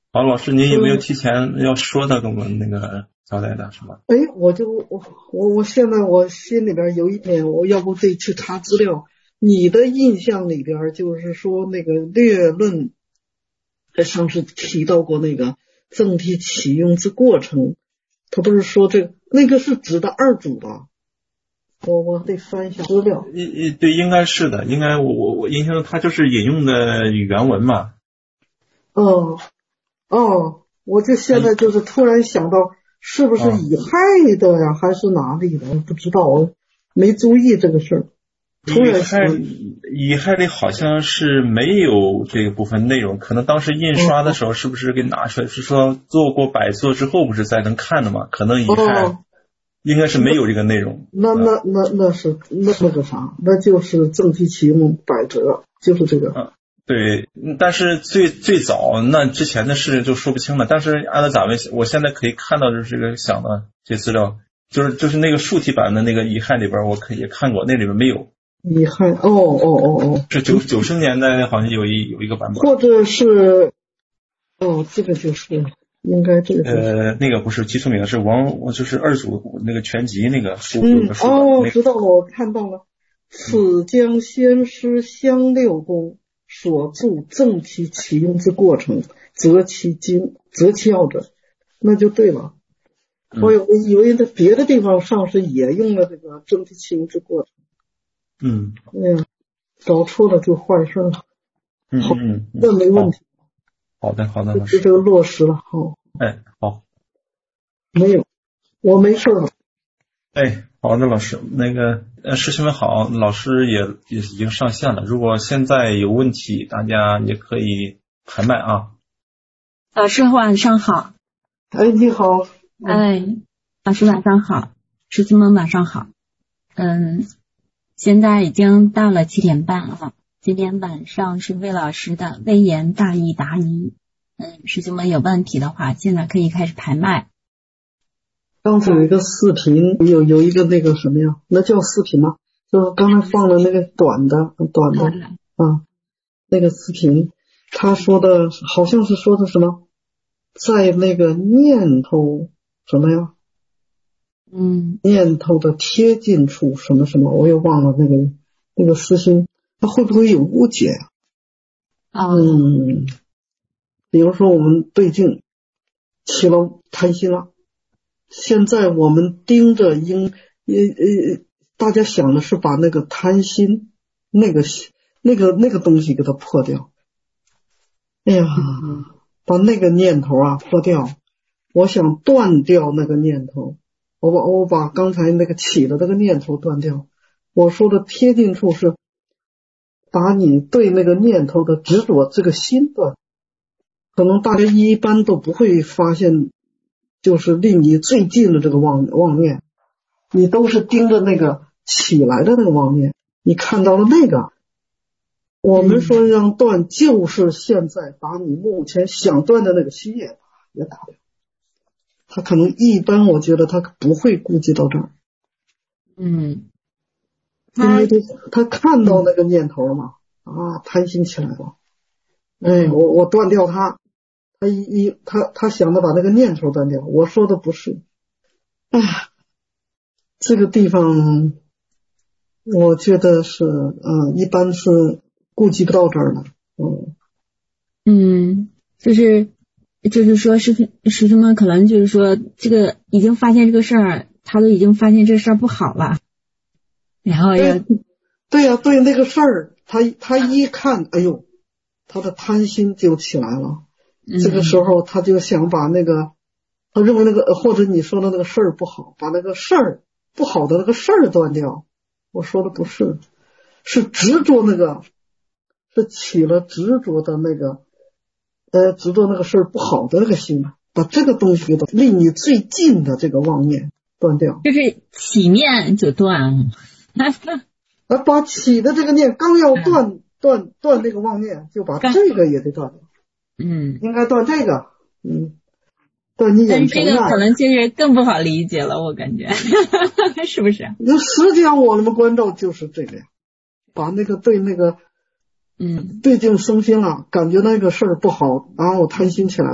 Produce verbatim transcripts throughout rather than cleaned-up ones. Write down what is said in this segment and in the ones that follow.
好，老师，您有没有提前要说的跟我们那个交代的，是吧？ 哎，我就我我我现在我心里边有一点，我要不得去查资料。你的印象里边就是说那个略论上是提到过那个正题启用之过程，他不是说这个那个是指的二组吧？我我得翻一下资料。 一对，应该是的，应该我我我印象中他就是引用的原文嘛。 哦哦，我就现在就是突然想到，是不是乙亥的呀，还是哪里的？我不知道，我没注意这个事儿。突然想， 乙亥里好像是没有这个部分内容，可能当时印刷的时候是不是给拿出来？是说做过百作之后不是才能看的吗？可能乙亥应该是没有这个内容。 那那那那是那那个啥，那就是正题启用百折，就是这个。 嗯，对，但是最最早那之前的事就说不清了。但是按照咱们我现在可以看到的这个想的这资料，就是就是那个竖体版的那个乙亥里边，我可也看过，那里边没有。 乙亥，哦哦哦哦， 是九九十年代好像有一有一个版本， 或者是，哦，这个就是应该这个、就是、 呃，那个不是姬聪明，是王，就是二组那个全集那个书， 嗯， 那个书哦， 那个、 知道了，我看到了，此将先师香六公所著正题启用之过程，择其精，择其要者，那就对了。 嗯、 我有以为在别的地方上是也用了这个正题启用之过程。 嗯， 哎呀，找错了就坏事了。 嗯嗯嗯， 那没问题。 好的好的，老师， 这个落实了。好， 哎好， 没有，我没事了。 哎好的，老师，那个呃师兄们好，老师也也已经上线了，如果现在有问题，大家也可以排麦啊。 老师晚上好。 哎，你好。 哎，老师晚上好，师兄们晚上好。嗯。现在已经到了七点半了，今天晚上是魏老师的微言大义答疑。嗯，师兄们有问题的话，现在可以开始排麦。 刚才有一个视频，有有一个那个什么呀？那叫视频吗？就是刚才放了那个短的短的啊，那个视频，他说的好像是说的什么，在那个念头什么呀？ 嗯， 念头的贴近处什么什么，我也忘了那个那个私心，他会不会有误解呀、 啊？ 嗯，比如说我们对镜起了贪心了，现在我们盯着应呃呃，大家想的是把那个贪心那个那个那个东西给它破掉。哎呀，把那个念头啊破掉，我想断掉那个念头。我把我把刚才那个起的这个念头断掉。我说的贴近处是把你对那个念头的执着这个心断。可能大家一般都不会发现，就是离你最近的这个妄妄念，你都是盯着那个起来的那个妄念，你看到了那个。我们说让断，就是现在把你目前想断的那个心也也打掉。他可能一般我觉得他不会顾及到这儿， 嗯， 因为他他看到那个念头了嘛，啊，贪心起来了，哎，我我断掉他，他一一他他想着把那个念头断掉，我说的不是，哎，这个地方我觉得是，嗯，一般是顾及不到这儿的，嗯嗯，就是就是说师师兄们可能就是说这个已经发现这个事儿，他都已经发现这事儿不好了，然后要对呀、啊，对那个事儿，他他一看，哎呦，他的贪心就起来了。嗯、这个时候他就想把那个，他认为那个或者你说的那个事儿不好，把那个事儿不好的那个事儿断掉。我说的不是，是执着那个，是起了执着的那个，呃，执着那个事儿不好的那个心，把这个东西给离你最近的这个妄念断掉， 就是起念就断了。 而把起的这个念刚要断、嗯、断断这个妄念，就把这个也得断掉。 嗯， 应该断这个，嗯，断你眼前但是这个可能就是更不好理解了，我感觉，是不是？ 那实际上我们关照就是这个呀，把那个对那个， 嗯， 对镜生心了，感觉那个事儿不好，然后我贪心起来了，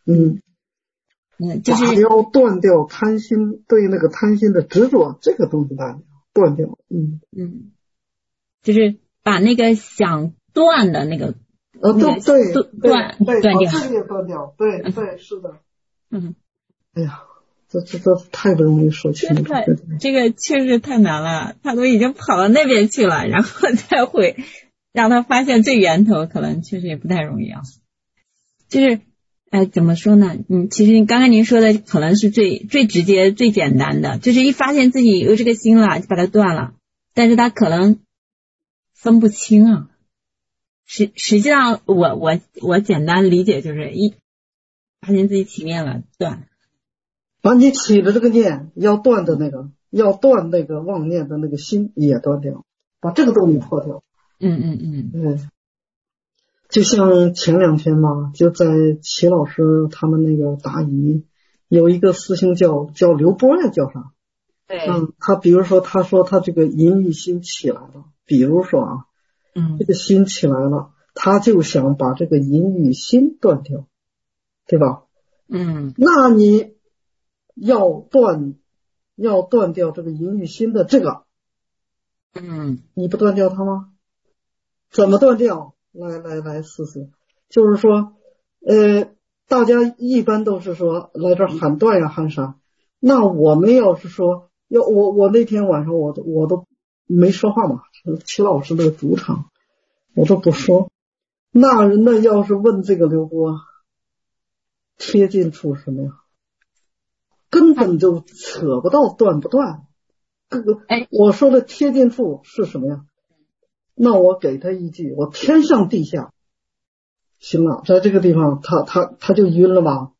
嗯， 嗯，就是打掉断掉贪心，对那个贪心的执着，这个东西断断掉。嗯嗯，就是把那个想断的那个呃， 那个对对断对， 断掉。 把这个也断掉。对对，是的。 嗯， 哎呀，这这这太不容易说清楚。 太这个确实太难了，他都已经跑到那边去了，然后再会让他发现最源头，可能确实也不太容易啊。就是哎，怎么说呢？嗯，其实刚刚您说的可能是最最直接、最简单的，就是一发现自己有这个心了，就把它断了。但是他可能分不清啊。实实际上我，我我我简单理解就是一发现自己起念了，断。 把你起的这个念要断的那个，要断那个妄念的那个心也断掉，把这个东西破掉。 嗯嗯嗯。 嗯。就像前两天嘛，就在齐老师他们那个答疑，有一个师兄叫叫刘波呀，叫啥？ 对。 嗯，他比如说他说他这个淫欲心起来了，比如说啊， 嗯， 这个心起来了，他就想把这个淫欲心断掉，对吧？ 嗯， 那你要断要断掉这个淫欲心的这个， 嗯， 你不断掉它吗？怎么断掉？来来来试试，就是说，呃，大家一般都是说来这儿喊断呀喊啥，那我们要是说要我我那天晚上我都我都没说话嘛，齐老师的主场我都不说，那人呢要是问这个刘波贴近处什么呀，根本就扯不到断不断，这个我说的贴近处是什么呀？那我给他一句，我天上地下。行了，在这个地方他他他就晕了吧？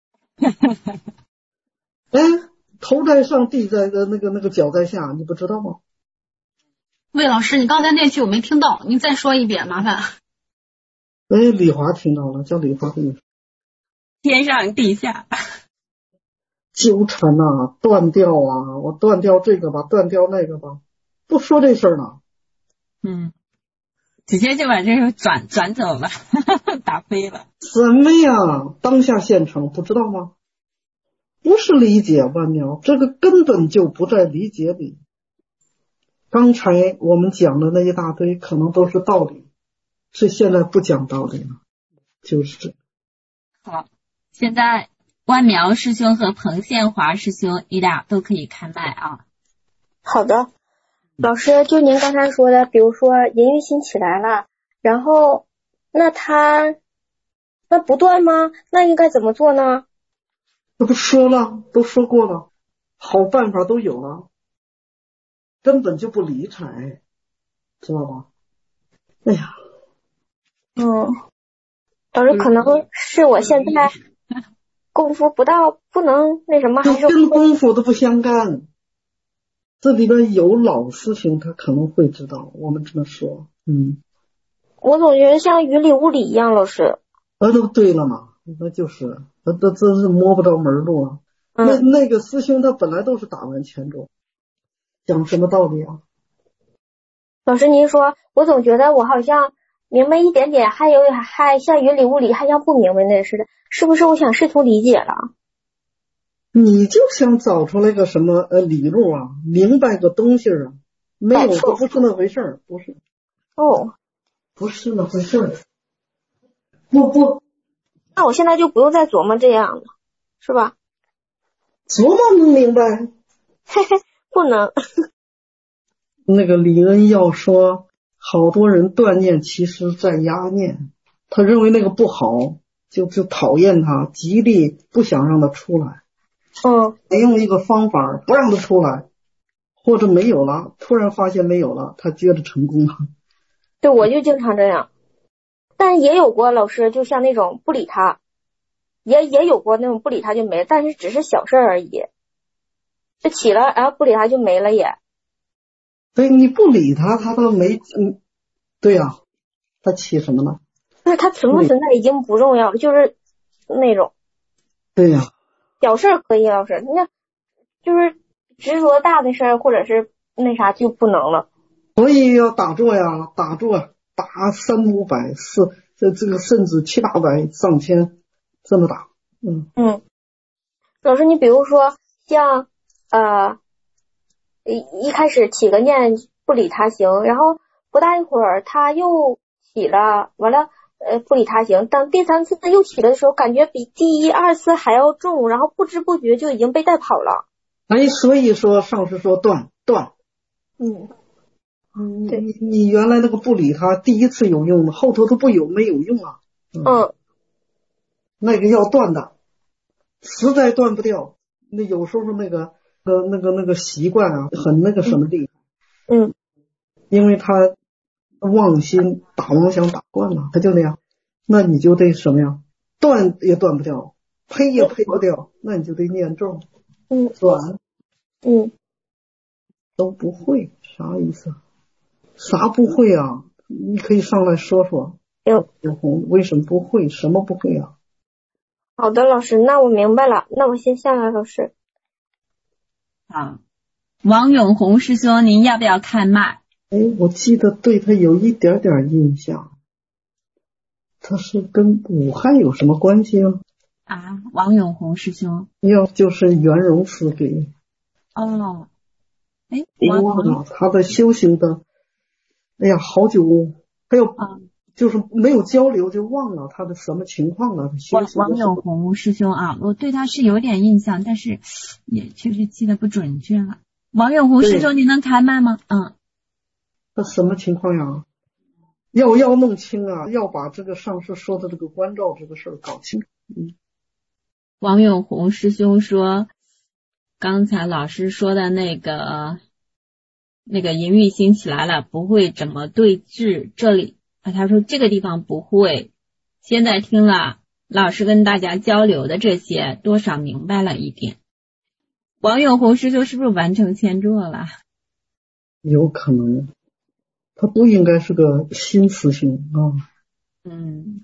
哎，头在上，地在的那个那个脚在下，你不知道吗？ 魏老师，你刚才那句我没听到，您再说一遍，麻烦。 哎，李华听到了，叫李华跟你说。 天上地下。 纠缠呐、啊，断掉啊，我断掉这个吧，断掉那个吧，不说这事儿了。 嗯。直接就把这个转转走了，打飞了。 什么呀？当下现成，不知道吗？不是理解万苗，这个根本就不在理解里。刚才我们讲的那一大堆，可能都是道理，这现在不讲道理了，就是这。 好，现在万苗师兄和彭宪华师兄，你俩都可以开麦啊。 好的。老师，就您刚才说的，比如说淫欲心起来了，然后那他那不断吗？那应该怎么做呢？ 那不说了，都说过了，好办法都有了，根本就不理睬，知道吧？哎呀， 嗯，老师可能是我现在功夫不到，不能那什么，还是跟功夫都不相干。这里边有老师兄，他可能会知道，我们这么说。嗯， 我总觉得像云里雾里一样，老师。 那都对了嘛，那就是那这真是摸不着门路了。嗯、那那个师兄他本来都是打完前奏，讲什么道理啊？ 老师您说，我总觉得我好像明白一点点，还有还像云里雾里，还像不明白那似的，是不是我想试图理解了？ 你就想找出来个什么呃理路啊，明白个东西啊，没有都不是那回事儿，不是。 哦， 不是那回事儿。不不， 那我现在就不用再琢磨这样了，是吧？ 琢磨能明白？ 嘿嘿，不能。 那个李恩要说，好多人断念，其实在压念，他认为那个不好，就就讨厌他，极力不想让他出来。 嗯， 得用一个方法不让他出来，或者没有了，突然发现没有了，他接着成功了。 对，我就经常这样，但也有过老师，就像那种不理他，也也有过那种不理他就没了，但是只是小事而已，就起了，然后不理他就没了也。 对，你不理他，他都没，嗯，对呀、啊，他起什么呢？ 就是他存不存在已经不重要了，就是那种。 对呀、啊。 小事可以，老师，那就是执着大的事儿，或者是那啥就不能了。 所以要打坐呀，打坐，打三五百四，这这个甚至七八百上千，这么打， 嗯嗯，老师，你比如说像呃一一开始起个念不理他行，然后不大一会儿他又起了，完了呃不理他行，当第三次又起了的时候，感觉比第一二次还要重，然后不知不觉就已经被带跑了。 哎，所以说上师说断断， 嗯， 你对你你原来那个不理他，第一次有用的，后头都不有没有用啊。嗯， 嗯那个要断的，实在断不掉。那有时候那个呃那个那个习惯啊，很那个什么厉害， 嗯因为他妄心打妄想打惯了，他就那样，那你就得什么呀？断也断不掉，呸也呸不掉，那你就得念咒。 嗯短嗯， 都不会，啥意思？啥不会啊？你可以上来说说。 行， 永红为什么不会？什么不会啊？ 好的，老师，那我明白了，那我先下来，老师。 好，王永红师兄，您要不要开麦？ 哎，我记得对他有一点点印象，他是跟武汉有什么关系啊？ 啊，王永红师兄。 要就是袁荣慈给哦，哎， 我王忘了他的修行的，哎呀，好久还有啊， 就是没有交流就忘了他的什么情况了。他修王行的王永红师兄啊，我对他是有点印象，但是也确实记得不准确了。王永红师兄，您能开麦吗？嗯， 他什么情况呀？要要弄清啊，要把这个上师说的这个关照这个事儿搞清楚。嗯， 王永红师兄说，刚才老师说的那个那个淫欲心起来了，不会怎么对治这里啊，他说这个地方不会。现在听了老师跟大家交流的这些，多少明白了一点。王永红师兄是不是完成签座了？ 有可能，他不应该是个新慈心啊。 嗯，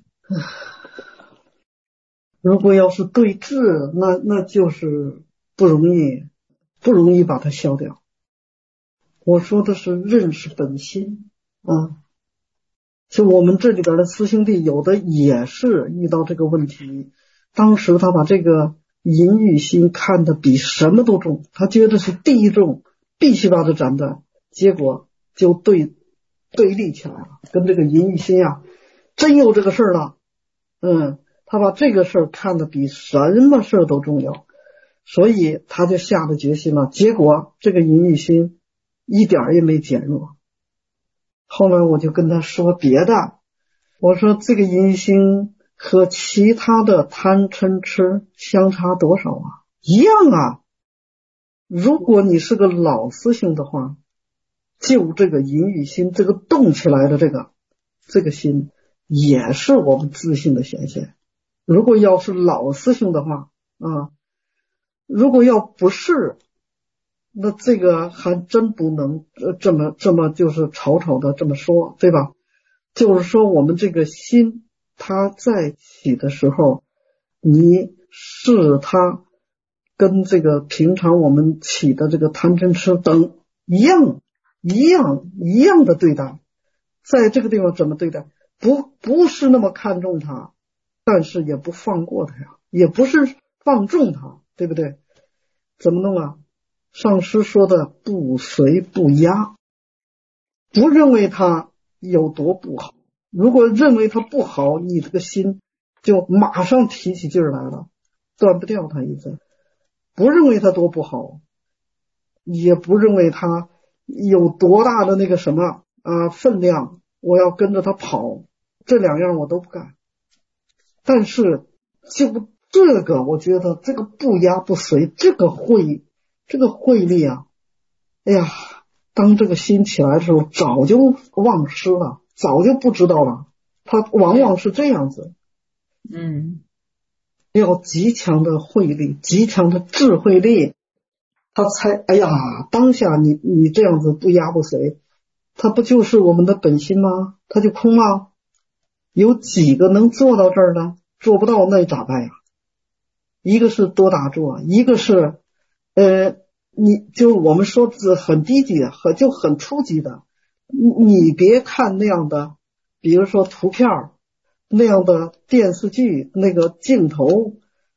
如果要是对治，那那就是不容易，不容易把它消掉。我说的是认识本心啊。就我们这里边的师兄弟，有的也是遇到这个问题，当时他把这个淫欲心看得比什么都重，他觉得是第一重，必须把它斩断，结果就对对立起来了，跟这个淫欲心啊，真有这个事儿了。嗯，他把这个事儿看得比什么事儿都重要，所以他就下了决心了，结果这个淫欲心一点也没减弱。后来我就跟他说别的，我说这个淫欲心和其他的贪嗔痴相差多少啊？一样啊。如果你是个老师兄的话，就这个淫欲心，这个动起来的这个这个心，也是我们自信的显现。如果要是老师兄的话啊，如果要不是，那这个还真不能呃这么这么就是吵吵的这么说，对吧？就是说我们这个心它在起的时候，你是它跟这个平常我们起的这个贪嗔痴等一样一样一样的对待，在这个地方怎么对待？不不是那么看重它，但是也不放过它呀，也不是放纵它，对不对？怎么弄啊？上师说的不随不压，不认为它有多不好。如果认为它不好，你这个心就马上提起劲儿来了，断不掉它一根。不认为它多不好，也不认为它有多大的那个什么啊分量，我要跟着它跑，这两样我都不干。但是就这个，我觉得这个不压不随，这个慧，这个慧力啊，哎呀，当这个心起来的时候，早就忘失了，早就不知道了。它往往是这样子， 嗯， 要极强的慧力，极强的智慧力，他才哎呀，当下你你这样子不压不随，它不就是我们的本心吗？它就空吗？有几个能做到这儿的？做不到那咋办呀？一个是多打坐，一个是呃，你就我们说是很低级的，很就很初级的，你你别看那样的，比如说图片那样的电视剧那个镜头，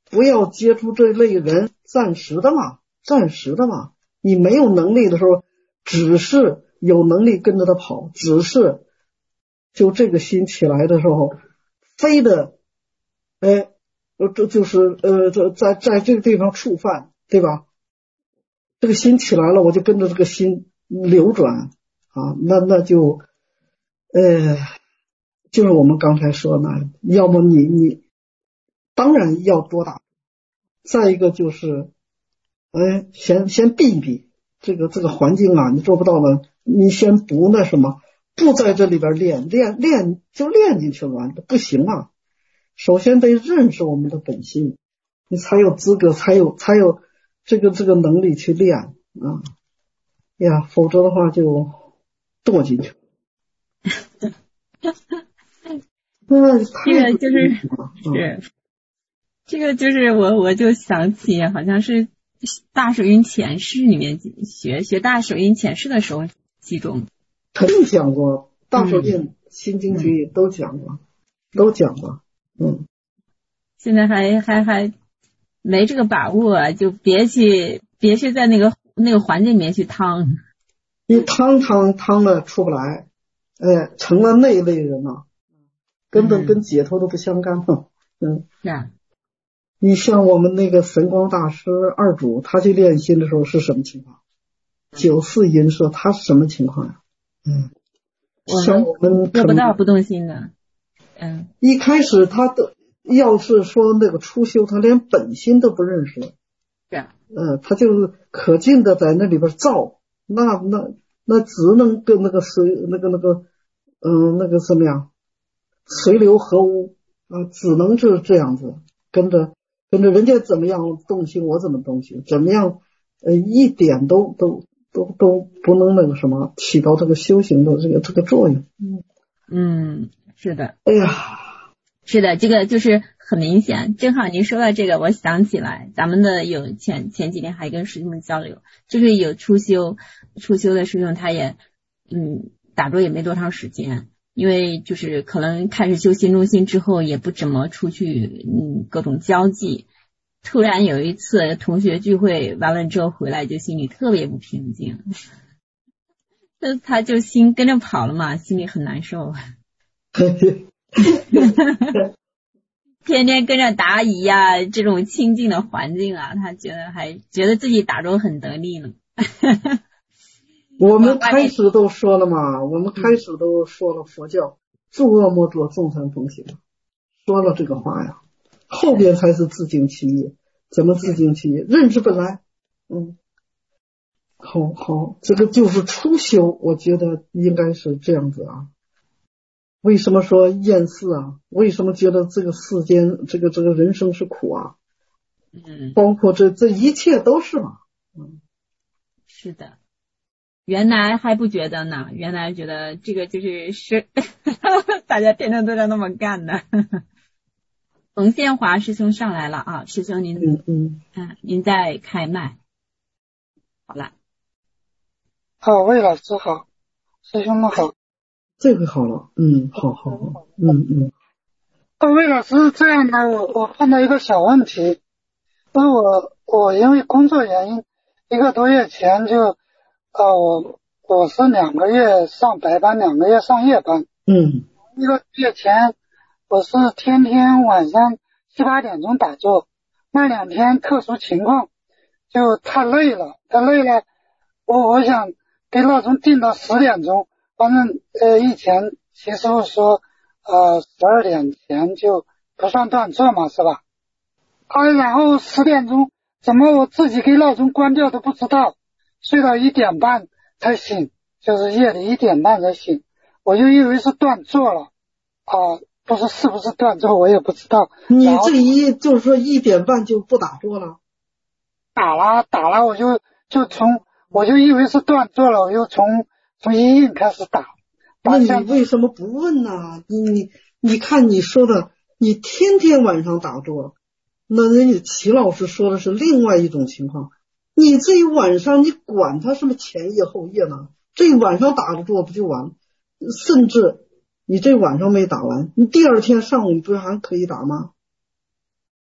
不要接触这类人，暂时的嘛，暂时的嘛。你没有能力的时候，只是有能力跟着他跑，只是就这个心起来的时候，非得哎，这就是呃，在在这个地方触犯，对吧？这个心起来了，我就跟着这个心流转啊，那那就呃，就是我们刚才说的，要么你你当然要多打，再一个就是哎，先先避一避这个这个环境啊，你做不到了，你先不那什么，不在这里边练练练就练进去了，不行啊。首先得认识我们的本性，你才有资格，才有才有这个这个能力去练啊呀，否则的话就堕进去。那这个就是是这个就是我我就想起好像是大手印前世里面学学大手印前世的时候记中肯定讲过，大手印、嗯、心经局都讲过、嗯、都讲过。嗯， 现在还还还没这个把握啊，就别去别去在那个那个环境里面去趟， 你趟趟趟了出不来，哎，成了那一类人了，根本跟解脱都不相干了。嗯， 是啊。 你像我们那个神光大师二祖，他去练心的时候是什么情况？九四银色，他是什么情况呀？嗯，像我们做不到不动心的。嗯， 一开始他的要是说那个初修，他连本心都不认识。 是啊。 呃，他就可劲的在那里边造，那那那只能跟那个随那个那个嗯那个怎么样，随流合污啊，只能是这样子，跟着跟着人家怎么样动心，我怎么动心，怎么样呃一点都都都都不能那个什么起到这个修行的这个这个作用。 嗯嗯，是的。 哎呀， 是的，这个就是很明显。正好您说到这个，我想起来，咱们的有前前几天还跟师兄们交流，就是有初修初修的师兄，他也嗯打坐也没多长时间，因为就是可能开始修心中心之后，也不怎么出去嗯各种交际。突然有一次同学聚会完了之后回来，就心里特别不平静，那他就心跟着跑了嘛，心里很难受。天天跟着答疑呀、啊，这种清静的环境啊，他觉得还觉得自己打坐很得力呢。 我们开始都说了嘛，我们开始都说了佛教诸恶莫作，众善奉行，说了这个话呀，后边才是自净其意。怎么自净其意？认知本来。嗯，好好，这个就是初修，我觉得应该是这样子啊。为什么说厌世啊？为什么觉得这个世间这个这个人生是苦啊？ 嗯， 包括这这一切都是嘛。嗯， 是的。原来还不觉得呢，原来觉得这个就是是大家天天都在那么干呢。冯宪华师兄上来了啊，师兄您嗯嗯啊，您再开麦。好了。 好，魏老师好，师兄们好。 这个好了，嗯，好好好，嗯嗯。 二位老师是这样的，我我碰到一个小问题，因为我我因为工作原因，一个多月前就呃我我是两个月上白班，两个月上夜班。 嗯。 一个月前我是天天晚上七八点钟打坐，那两天特殊情况就太累了，太累了，我我想给闹钟定到十点钟。反正呃，以前其实说呃十二点前就不算断错嘛，是吧？啊，然后十点钟怎么我自己给闹钟关掉都不知道，睡到一点半才醒，就是夜里一点半才醒，我就以为是断错了啊，不是是不是断错我也不知道。 你这一就是说一点半就不打坐了？ 打了打了，我就就从我就以为是断错了，我就从。从一印开始打， 那你为什么不问呢？你你你看你说的，你天天晚上打坐，那人家齐老师说的是另外一种情况。你这一晚上你管他什么前夜后夜呢？这一晚上打着坐不就完了？甚至你这晚上没打完，你第二天上午你不是还可以打吗？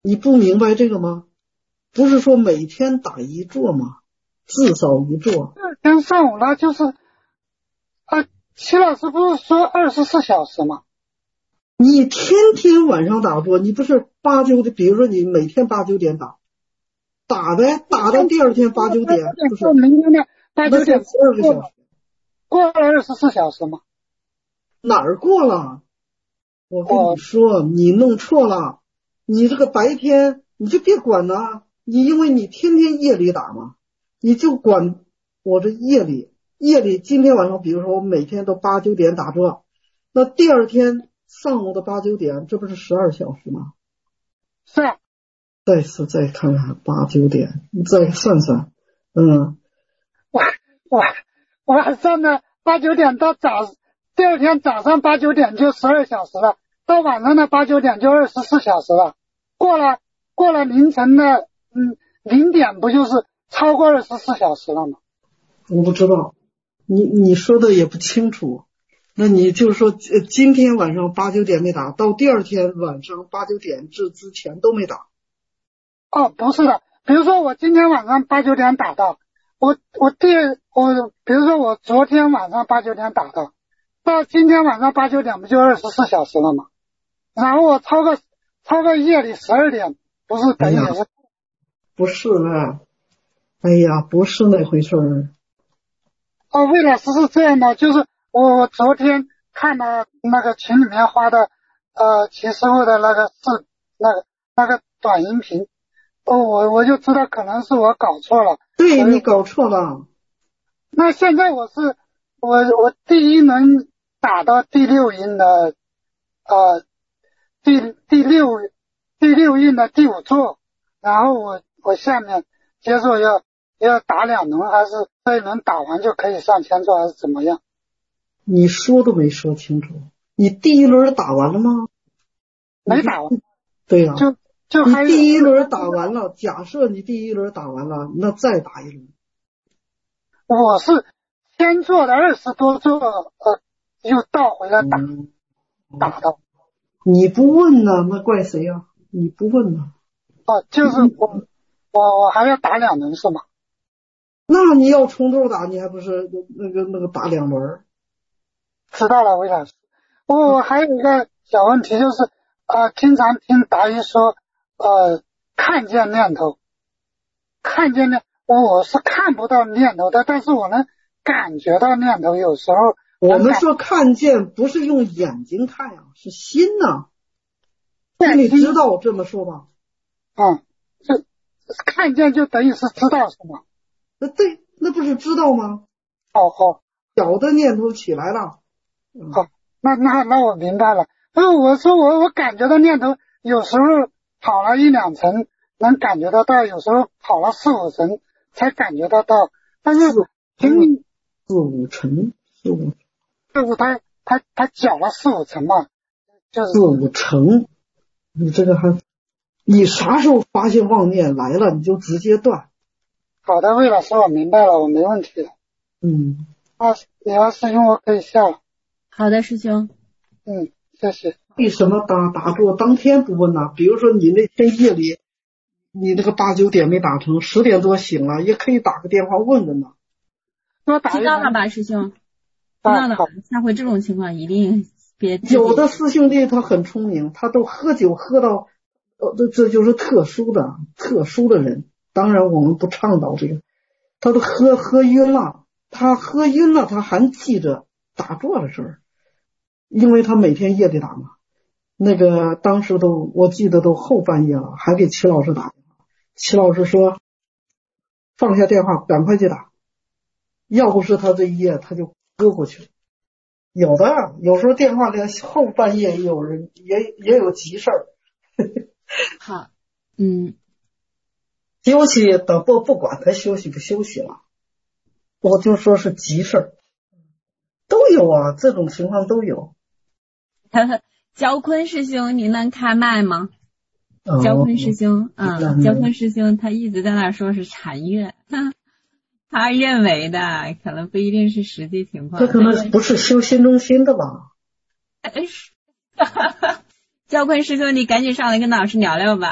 你不明白这个吗？不是说每天打一坐吗？至少一坐。 第二天上午呢，就是啊，齐老师不是说二十四小时吗？ 你天天晚上打坐，你不是八九点，比如说你每天八九点打，打呗，打到第二天八九点，就是明天的八九点十二个小时， 过了二十四小时吗？ 哪儿过了？我跟你说，你弄错了。你这个白天你就别管了，你因为你天天夜里打嘛，你就管我这夜里，夜里今天晚上，比如说我每天都八九点打坐，那第二天上午的八九点，这不是十二小时吗？ 是啊。 再次再看看八九点，你再算算，嗯， 晚晚晚上的八九点到早，第二天早上八九点就十二小时了，到晚上的八九点就二十四小时了。过了过了凌晨的嗯零点，不就是超过二十四小时了吗？ 我不知道，你你说的也不清楚。那你就是说，呃，今天晚上八九点没打，到第二天晚上八九点至之前都没打。 哦，不是的，比如说我今天晚上八九点打到，我我第我比如说我昨天晚上八九点打到，到今天晚上八九点不就二十四小时了吗？然后我超过超过夜里十二点，不是等于也是？ 不是啊，哎呀，不是那回事儿。 哦，魏老师是这样的，就是我我昨天看到那个群里面发的呃齐师傅的那个视那个那个短音频。哦，我我就知道可能是我搞错了。 对，你搞错了。 那现在我是我我第一轮打到第六音的呃第第六第六印的第五座，然后我我下面接着要要打两轮，还是这一轮打完就可以上千座，还是怎么样？ 你说都没说清楚，你第一轮打完了吗？ 没打完。 对呀、啊， 就就还你第一轮打完了，假设你第一轮打完了，那再打一轮。 我是先做了二十多座，呃，又倒回来打、嗯、打的。 你不问呢，那怪谁呀、啊？你不问呢？ 哦，就是我我我还要打两轮是吗？ 那你要从头打，你还不是那个那个打两轮？ 知道了，魏老师。我还有一个小问题，就是呃，经常听达一说，呃，看见念头，看见念，我是看不到念头的，但是我能感觉到念头。有时候我们说看见不是用眼睛看呀，是心呐、啊。你知道这么说吧？ 嗯，这看见就等于是知道是吗？ 那对，那不是知道吗？ 哦哦， 小的念头起来了。 好、嗯哦，那那那我明白了。呃，我说我我感觉到念头有时候跑了一两层能感觉得到，有时候跑了四五层才感觉得到。但是听四五层，四五， 就是他他他搅了四五层嘛，就是四五层。你这个还，你啥时候发现妄念来了，你就直接断。 好的，魏老师，我明白了，我没问题了。 嗯， 啊，李老师兄，我可以下了。 好的，师兄。 嗯，谢谢。 为什么打打坐当天不问呢？比如说你那天夜里，你那个八九点没打成，十点多醒了，也可以打个电话问问呢。 多打知道了吧，师兄？知道了。下回这种情况一定别。 有的师兄弟他很聪明，他都喝酒喝到，呃，这这就是特殊的特殊的人。当然我们不倡导这个，他都喝喝晕了，他喝晕了，他还记着打坐的事儿，因为他每天夜里打嘛。那个当时都我记得都后半夜了，还给齐老师打电话，齐老师说放下电话赶快去打，要不是他这一夜他就搁过去了。有的有时候电话里后半夜也有人也也有急事儿。 好，嗯。 休息等不不管他休息不休息了，我就说是急事儿，都有啊，这种情况都有。 焦坤师兄，您能开麦吗？ 哦、 焦坤师兄，嗯，焦坤师兄他一直在那说是禅悦，他认为的可能不一定是实际情况。 这可能不是修心中心的吧？ 焦坤师兄，你赶紧上来跟老师聊聊吧。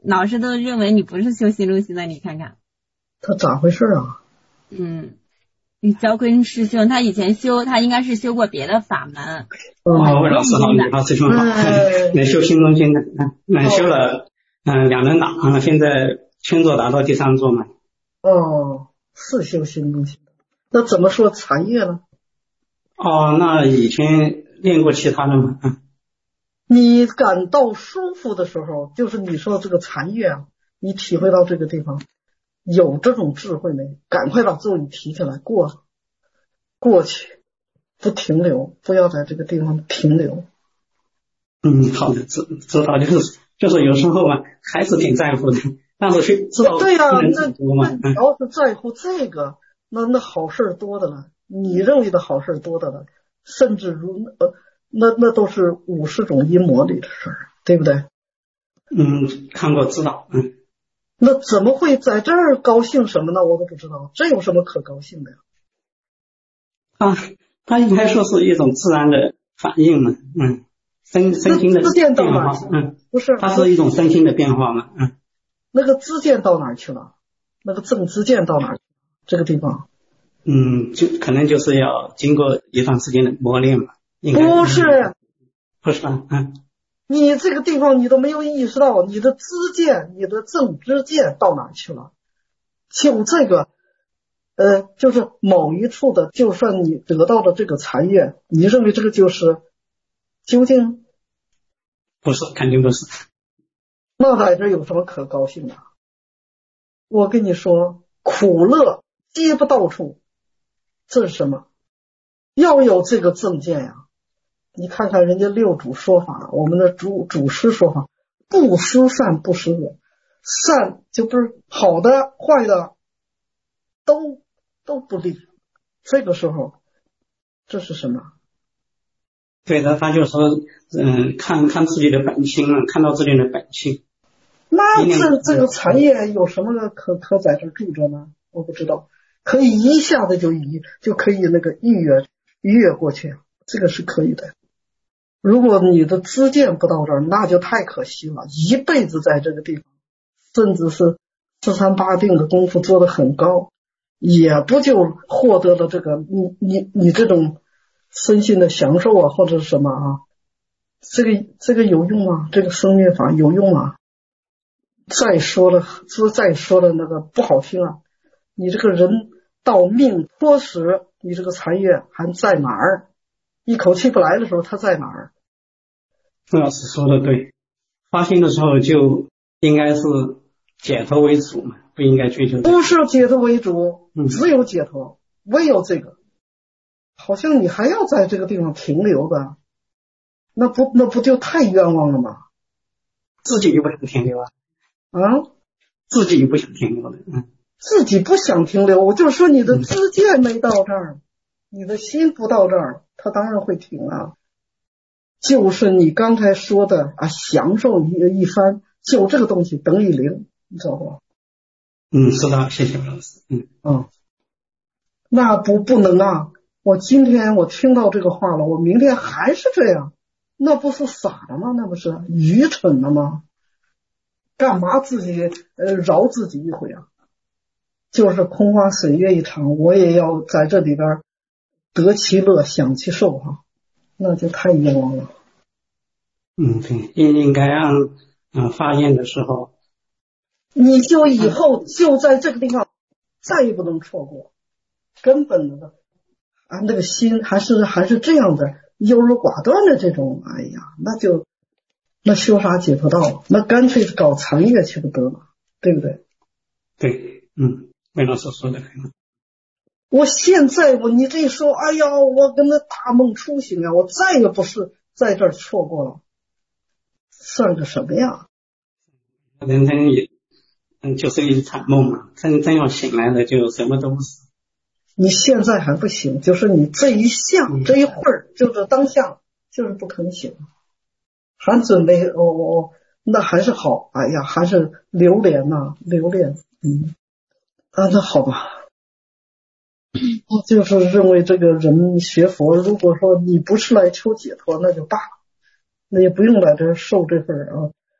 老师都认为你不是修心中心的，你看看。 他咋回事啊？ 嗯，你焦坤师兄他以前修，他应该是修过别的法门。 哦，魏老师好，你好，师兄好，来修心中心的，嗯，修了嗯两轮档，现在圈座达到第三座嘛。 哦，是修心中心的，那怎么说残月呢？ 哦，那以前练过其他的吗？嗯， 你感到舒服的时候，就是你说这个残月啊，你体会到这个地方有这种智慧没？赶快把座椅提起来，过过去，不停留，不要在这个地方停留。 嗯，好的，知知道，就是就是有时候嘛，还是挺在乎的，但是去知道对呀、啊， 那那你要是在乎这个，那那好事多的了，你认为的好事多的了，甚至如呃，那那都是五十种阴魔里的事儿，对不对？ 嗯，看过知道，嗯。 那怎么会在这儿高兴什么呢？我都不知道，这有什么可高兴的呀？ 啊，它应该说是一种自然的反应嘛，嗯，身身心的变化，嗯， 不是， 它是一种身心的变化嘛，嗯。 那个知见到哪儿去了？那个正知见到哪儿去了？这个地方， 嗯，就可能就是要经过一段时间的磨练嘛，应该不是， 不是吧？嗯。 你这个地方你都没有意识到，你的知见，你的正知见到哪去了？就这个，呃，就是某一处的，就算你得到的这个残月，你认为这个就是究竟？ 不是，肯定不是。 那在这有什么可高兴的？我跟你说，苦乐皆不到处，这是什么？要有这个正见呀。你看看人家六祖说法，我们的祖祖师说法，不思善不思恶，善就不是好的坏的都都不利，这个时候这是什么？ 对的，他就说嗯，看看自己的本性啊，看到自己的本性。 那这这个残业有什么可可在这住着呢？我不知道，可以一下子就移就可以那个逾越逾越过去，这个是可以的。如果你的知见不到这儿，那就太可惜了，一辈子在这个地方，甚至是四三八定的功夫做得很高，也不就获得了这个你你你这种身心的享受啊，或者是什么啊？这个这个有用吗？这个生灭法有用吗？再说了，说再说了那个不好听啊，你这个人到命脱时，你这个残月还在哪儿？一口气不来的时候，他在哪儿？ 魏老师说的对，发心的时候就应该是解脱为主嘛，不应该追求。 不是解脱为主， 嗯， 只有解脱，唯有这个。好像你还要在这个地方停留的，那不那不就太冤枉了吗？ 自己又不想停留啊。 啊， 自己不想停留的，嗯， 自己不想停留，我就说你的知见没到这儿，嗯，你的心不到这儿，他当然会停啊。就是你刚才说的啊，享受一一番，就这个东西等于零，你知道不？ 嗯，知道，谢谢老师。嗯嗯，那不不能啊！我今天我听到这个话了，我明天还是这样，那不是傻了吗？那不是愚蠢了吗？干嘛自己呃饶自己一回啊？就是空花水月一场，我也要在这里边得其乐，享其受哈，那就太冤枉了。 嗯，对，应应该按嗯发愿的时候， 你就以后就在这个地方再也不能错过，根本的啊那个心还是还是这样的优柔寡断的这种，哎呀，那就那修啥解脱道？那干脆搞残月去不得了，对不对？ 对，嗯，魏老师说的很好。 我现在我你这一说，哎呀，我跟那大梦初醒啊，我再也不是在这儿错过了，算个什么呀？ 人生也嗯就是一场梦嘛，真真要醒来了就什么都不是。 你现在还不行，就是你这一下、嗯、这一会儿，就是当下，就是不肯醒，还准备哦哦，那还是好，哎呀，还是留恋呐、啊，留恋，嗯，啊，那好吧。我就是认为这个人学佛，如果说你不是来求解脱，那就罢了，那也不用来这受这份啊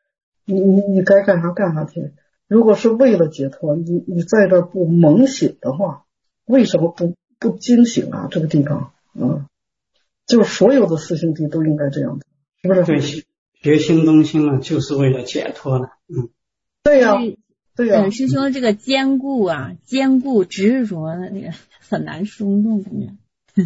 你你你该干啥干啥去。如果是为了解脱，你你在这不猛醒的话，为什么不不惊醒啊？这个地方，嗯，就是所有的四兄弟都应该这样子，是不是？ 对，学心中心了，就是为了解脱了。嗯， 对呀、啊，对呀、啊。 师兄这个坚固啊，坚固执着的那个很难松动，感觉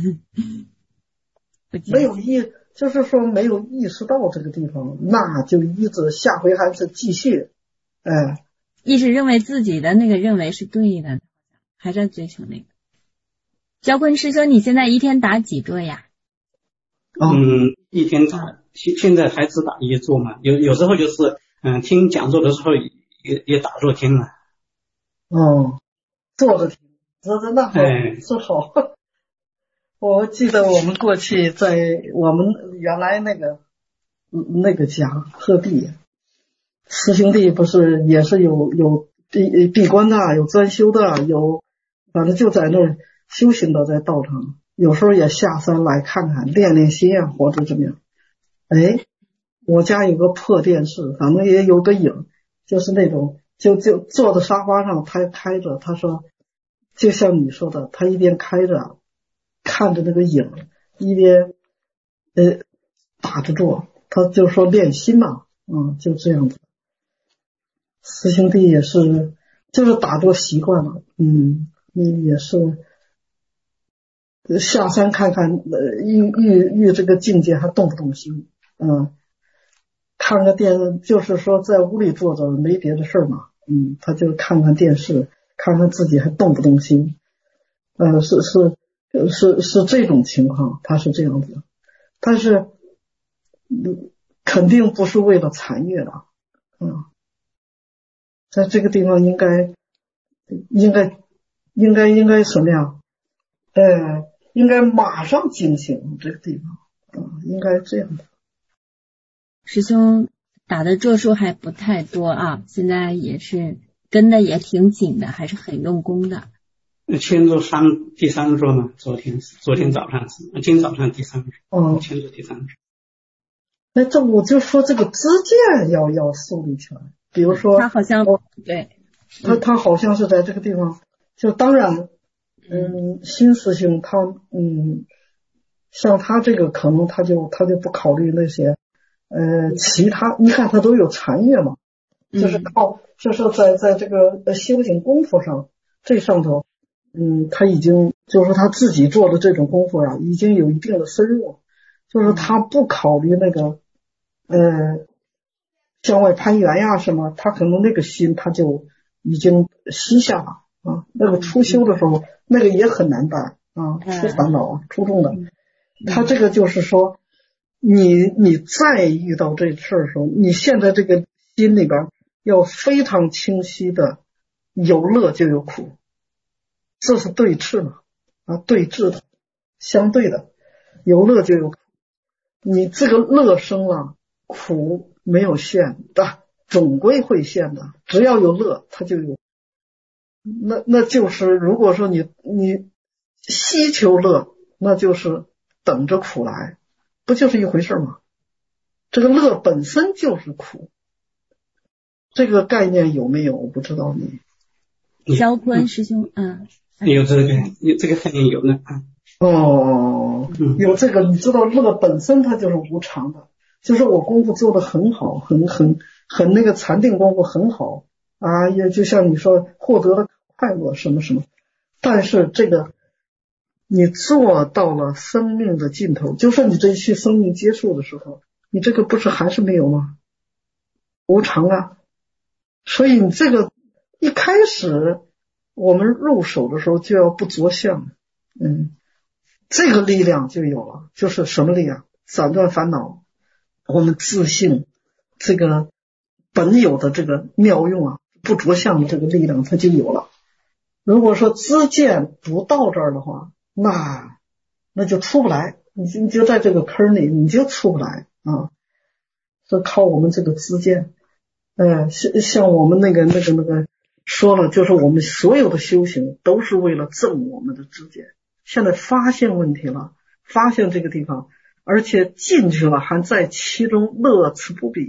没有意，就是说没有意识到这个地方，那就一直下回还是继续，哎。 一直认为自己的那个认为是对的，还在追求那个。焦坤师兄，你现在一天打几坐呀？ 嗯，一天打，现现在还只打一坐嘛，有有时候就是嗯听讲座的时候也也打坐听了。 哦，坐着听，坐着那好是好。哎、我记得我们过去在我们原来那个那个家鹤壁。师兄弟不是也是有有闭闭关的，有专修的，有反正就在那儿修行的，在道场，有时候也下山来看看，练练心啊，或者怎么样。哎，我家有个破电视，反正也有个影，就是那种就就坐在沙发上，他开着，他说就像你说的，他一边开着看着那个影，一边呃打着坐，他就说练心嘛，嗯，就这样子。师兄弟也是，就是打坐习惯了，嗯，也是下山看看，呃，遇遇遇这个境界还动不动心，嗯，看个电，就是说在屋里坐着没别的事嘛，嗯，他就看看电视，看看自己还动不动心，呃，是是是是这种情况，他是这样子，但是，嗯，肯定不是为了禅悦的，嗯。在这个地方应该应该应该应该什么呀？呃，应该马上惊醒这个地方，啊、嗯，应该这样的。 师兄打的坐数还不太多啊，现在也是跟的也挺紧的，还是很用功的。 千坐三第三坐呢？昨天昨天早上是，今早上第三坐。 哦， 千坐第三坐。 那这我就说这个知见要要树立起来。比如说， 他好像、哦、对， 他他好像是在这个地方，就当然，嗯，新师兄他嗯，像他这个可能他就他就不考虑那些，呃，其他，你看他都有禅悦嘛，就是靠，就是在在这个修行功夫上，这上头，嗯，他已经就是说他自己做的这种功夫呀，已经有一定的深入，就是他不考虑那个，呃。向外攀缘呀什么，他可能那个心他就已经息下了啊。那个初修的时候，那个也很难办啊，出烦恼啊，出众的。他这个就是说，你你再遇到这事儿的时候，你现在这个心里边要非常清晰的，有乐就有苦，这是对峙嘛啊，对峙的，相对的，有乐就有苦。你这个乐生了，苦没有现的，总归会现的。只要有乐，它就有。那那就是如果说你你希求乐，那就是等着苦来，不就是一回事吗？这个乐本身就是苦，这个概念有没有？我不知道你。 萧坤师兄，嗯， 有这个有这个概念有呢。 哦，有这个，你知道乐本身它就是无常的。就是我功夫做得很好，很很很那个禅定功夫很好啊，也就像你说获得了快乐什么什么，但是这个你做到了生命的尽头，就算你这一去生命结束的时候，你这个不是还是没有吗？无常啊，所以你这个一开始我们入手的时候就要不着相，嗯，这个力量就有了，就是什么力量？斩断烦恼。我们自信这个本有的这个妙用啊，不着相的这个力量它就有了。如果说知见不到这儿的话，那那就出不来，你就你就在这个坑里你就出不来啊。是靠我们这个知见，呃，像像我们那个那个那个说了，就是我们所有的修行都是为了证我们的知见。现在发现问题了，发现这个地方。而且进去了还在其中乐此不彼，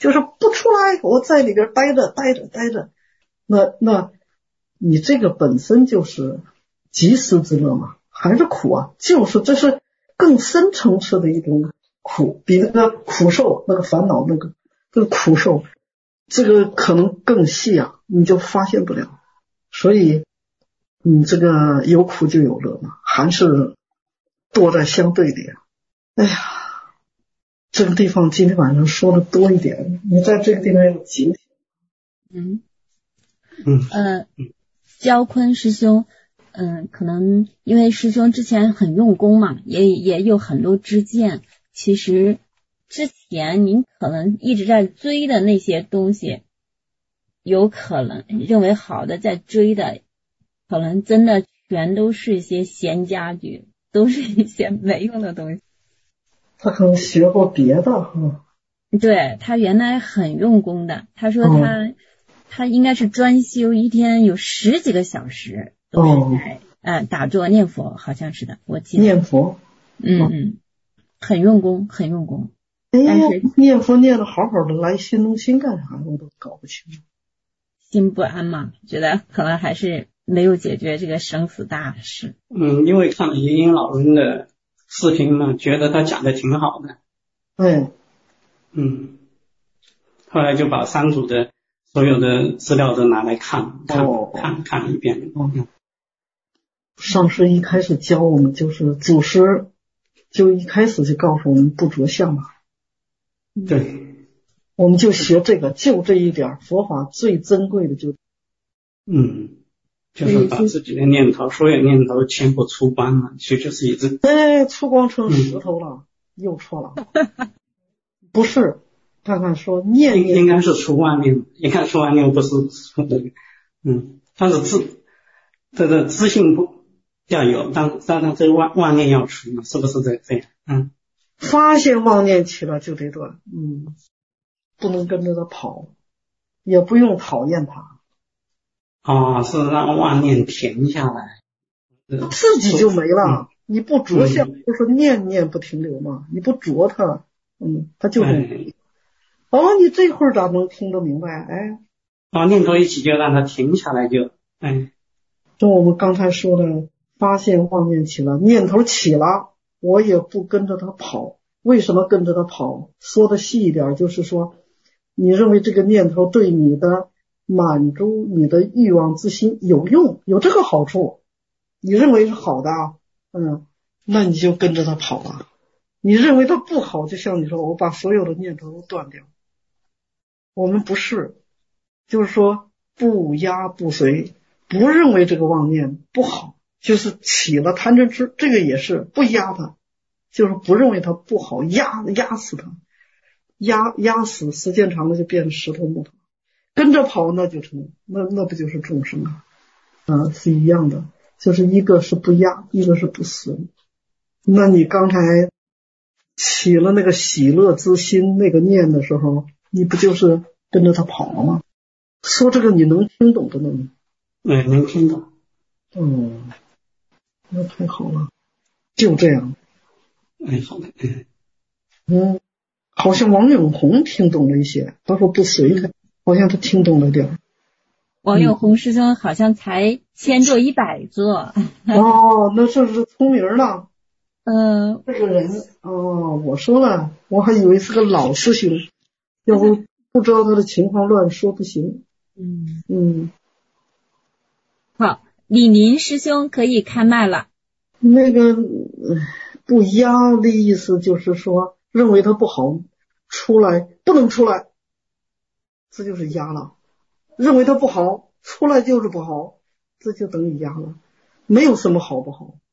就是不出来，我在里边待着待着待着，那那你这个本身就是及时之乐嘛，还是苦啊？就是这是更深层次的一种苦，比那个苦受那个烦恼那个这个苦受，这个可能更细啊，你就发现不了。所以你这个有苦就有乐嘛，还是多在相对的呀。哎呀，这个地方今天晚上说的多一点，你在这个地方要警醒。 嗯嗯呃，焦坤师兄，嗯、呃，可能因为师兄之前很用功嘛，也也有很多知见。其实之前您可能一直在追的那些东西，有可能认为好的在追的，可能真的全都是一些闲家具，都是一些没用的东西。 他可能学过别的哈。 对，他原来很用功的，他说他、嗯、他应该是专修，一天有十几个小时都是在、哦、呃打坐念佛，好像是的，我记得念佛， 嗯嗯，很用功，很用功。 哎呀，念佛念的好好的，来心中心干啥？我都搞不清。 心不安嘛，觉得可能还是没有解决这个生死大事。 嗯，因为看了云云老人的视频嘛，觉得他讲的挺好的。 嗯嗯，后来就把三组的所有的资料都拿来看，看、哦、看看了一遍。 嗯，上师一开始教我们，就是祖师就一开始就告诉我们不着相嘛。 对。 我们就学这个，就这一点，佛法最珍贵的就， 嗯，就是把自己的念头，所有念头全部出光了，其实就是一直， 哎，出光成石头了，嗯、又错了，不是，看看说念念应该是出妄念，应该出妄念不是出这个，嗯，但是自这个自信不要有，但但但这个妄妄念要出，是不是这这样？嗯， 发现妄念起了就得断，嗯。不能跟着他跑，也不用讨厌他。 哦，是让妄念停下来， 自己就没了。嗯、你不着相，嗯、就是念念不停留嘛。你不着它，嗯，它就会。哎、哦，你这会儿咋能听得明白？哎， 哦，念头一起就让它停下来就，哎。 就我们刚才说的，发现妄念起了，念头起了，我也不跟着他跑。为什么跟着他跑？说的细一点，就是说。你认为这个念头对你的满足你的欲望之心有用，有这个好处，你认为是好的，嗯，那你就跟着他跑了。你认为它不好，就像你说，我把所有的念头都断掉。我们不是，就是说不压不随，不认为这个妄念不好，就是起了贪嗔痴，这个也是不压它，就是不认为它不好，压压死它。压压死，时间长了就变成石头木头，跟着跑那就成，那那不就是众生啊？啊，是一样的，就是一个是不压，一个是不随。那你刚才起了那个喜乐之心那个念的时候，你不就是跟着他跑了吗？说这个你能听懂的呢？ 嗯，能听懂。 嗯，那太好了，就这样。 哎，好的。 嗯。好像王永红听懂了一些，他说不随他，好像他听懂了点。 王永红师兄好像才千座一百座。 哦，那这是聪明了。 嗯、呃， 这个人哦，我说了，我还以为是个老师兄，要不不知道他的情况乱说不行。 嗯嗯， 好，李林师兄可以开麦了。 那个不压的意思就是说，认为他不好。出来不能出来，这就是压了。认为它不好，出来就是不好，这就等于压了。没有什么好不好，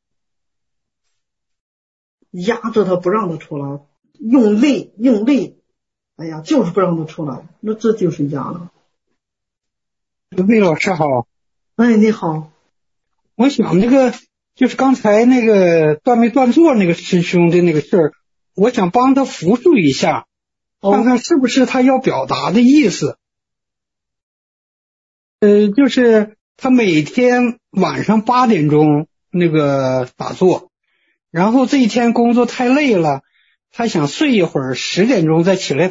压着它不让它出来，用力用力，哎呀，就是不让它出来，那这就是压了。 魏老师好。 哎，你好。 我想这个就是刚才那个断没断座那个师兄的那个事儿，我想帮他复述一下。看看是不是他要表达的意思。呃，就是他每天晚上八点钟那个打坐，然后这一天工作太累了，他想睡一会儿，十点钟再起来打，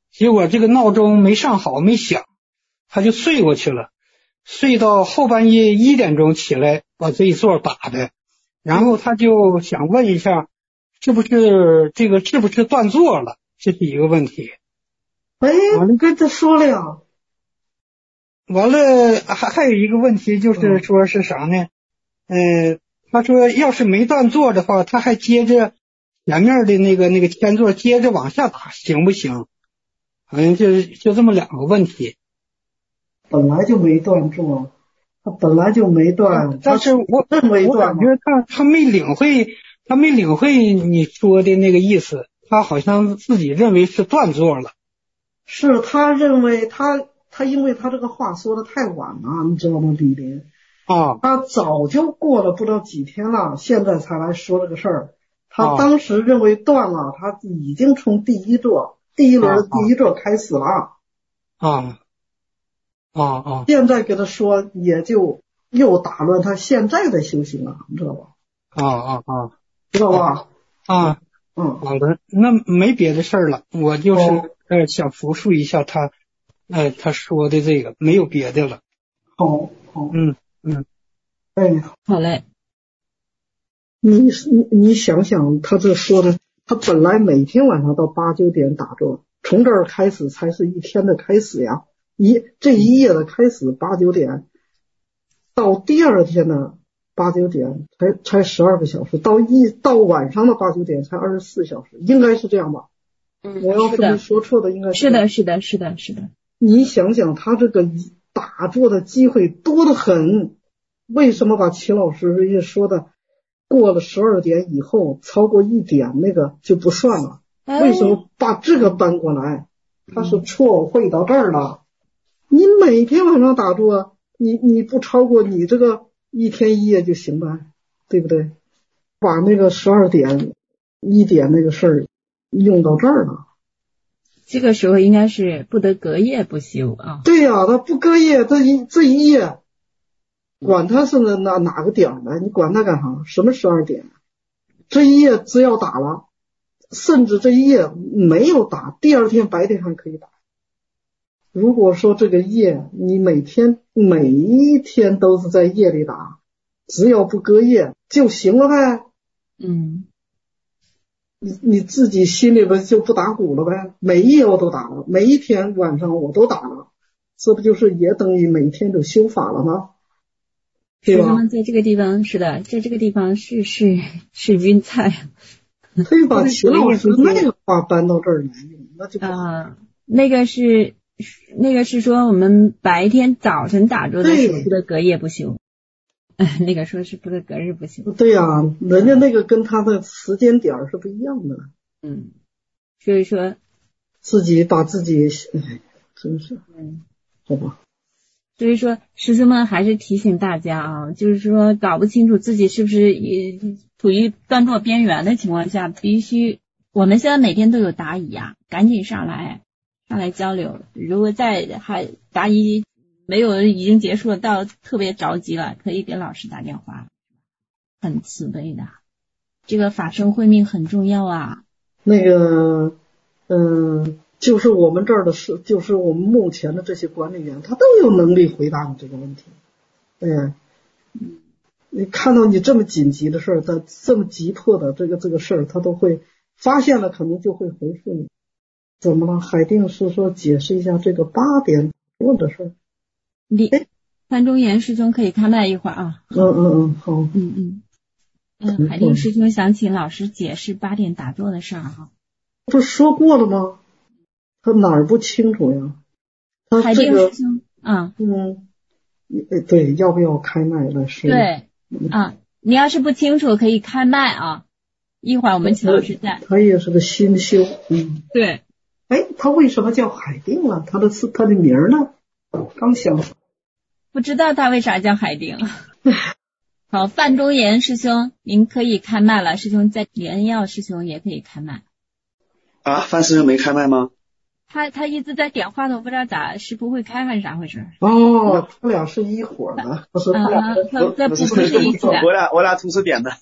结果这个闹钟没上好没响，他就睡过去了，睡到后半夜一点钟起来把这一座打的，然后他就想问一下是不是这个是不是断座了，这是一个问题。 哎，你跟他说了呀。 完了还还有一个问题就是说是啥呢？呃他说要是没断座的话，他还接着前面的那个那个天座接着往下打行不行？好像就就这么两个问题。 本来就没断座，他本来就没断， 但是我认为我感觉他他没领会他没领会你说的那个意思，他好像自己认为是断座了。 是他认为他他因为他这个话说的太晚了，你知道吗，李林？ 啊， 他早就过了不知道几天了，现在才来说这个事儿。他当时认为断了，他已经从第一座第一轮的第一座开始了。 啊啊啊！ 现在给他说，也就又打乱他现在的修行了，你知道吧？ 啊啊啊！ 知道吧？ 啊， 嗯， 好的，那没别的事儿了，我就是、哦、呃想复述一下他，呃他说的这个，没有别的了。 好，好， 嗯嗯， 哎， 好嘞。 你你你想想，他这说的，他本来每天晚上到八九点打坐，从这儿开始才是一天的开始呀。一这一夜的开始八九点，到第二天的八九点才才十二个小时，到一到晚上的八九点才二十四小时，应该是这样吧？ 嗯， 我要是没说错的，应该是的，是的，是的，是的。 你想想，他这个打坐的机会多得很，为什么把齐老师人家说的过了十二点以后超过一点那个就不算了？ 哎、 为什么把这个搬过来？他是错会到这儿了。你每天晚上打坐，你你不超过你这个一天一夜就行呗，对不对？把那个十二点一点那个事儿用到这儿了， 这个时候应该是不得隔夜不休啊。 对呀、啊，他不隔夜，这一这一夜，管他是哪哪哪个点呢？你管他干啥？什么十二点？这一夜只要打了，甚至这一夜没有打，第二天白天还可以打。如果说这个夜你每天每一天都是在夜里打，只要不隔夜就行了呗。 嗯， 你你自己心里边就不打鼓了呗。每一夜我都打了，每一天晚上我都打了，这不就是也等于每天都修法了吗？ 对吧？在这个地方是的，在这个地方是是是晕菜。 可以把齐老师那个话搬到这儿来用，那就啊，那个是。那个是说我们白天早晨打坐的时候不得隔夜不休，那个说是不得隔日不休。 对呀、啊，人家那个跟他的时间点是不一样的。 嗯，所以说自己把自己，哎，真是， 嗯， 好吧。 所以说师兄们还是提醒大家啊，就是说搞不清楚自己是不是也处于断坐边缘的情况下，必须我们现在每天都有答疑啊，赶紧上来。上来交流，如果再还答疑没有已经结束了，到特别着急了，可以给老师打电话，很慈悲的。这个法身慧命很重要啊。 那个，嗯、呃，就是我们这儿的是，就是我们目前的这些管理员，他都有能力回答你这个问题。嗯，你看到你这么紧急的事儿，他这么急迫的这个这个事儿，他都会发现了，可能就会回复你。怎么了？海定是说解释一下这个八点多的事儿。 你范仲岩师兄可以开麦一会儿啊。 嗯嗯嗯，好。 嗯嗯嗯，海定师兄想请老师解释八点打坐的事儿哈。 不是说过了吗？他哪儿不清楚呀？他海定师兄，嗯嗯，对，要不要开麦来说？ 对啊，你要是不清楚可以开麦啊。一会儿我们请老师在。 他也是个新修，嗯， 对。 哎，他为什么叫海定了？他的是他的名呢？刚想， 不知道他为啥叫海定。好，范仲岩师兄，您可以开麦了。师兄在，连耀师兄也可以开麦。 啊，范师兄没开麦吗？ 他他一直在点话筒，不知道咋是不会开还是咋回事？ 哦，他俩是一伙的，不是他俩， 他他不是一起的。 我俩我俩同时点的。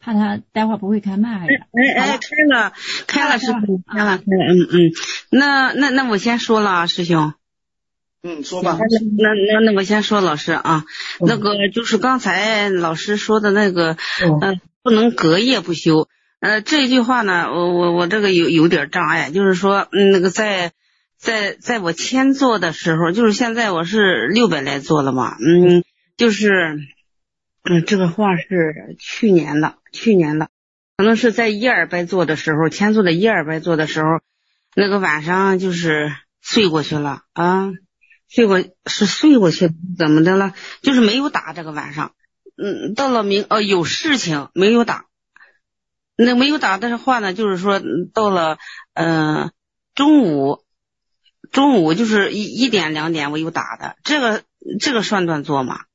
怕他待会儿不会开麦。 哎哎，开了，开了，师傅，开了，开了，嗯嗯。那那那我先说了啊，师兄。 嗯，说吧。 那那那我先说老师啊，嗯、那个就是刚才老师说的那个，嗯、呃，不能隔夜不休。呃，这句话呢，我我我这个有有点障碍，就是说，嗯，那个在在在我签做的时候，就是现在我是六百来做了嘛，嗯，就是，嗯，这个话是去年的，去年的，可能是在一二百做的时候，签做的一二百做的时候，那个晚上就是睡过去了啊，睡过是睡过去怎么的了？就是没有打这个晚上，嗯，到了明呃有事情没有打。那没有打的话呢，就是说到了呃中午，中午就是一一点两点我有打的，这个这个算断做吗？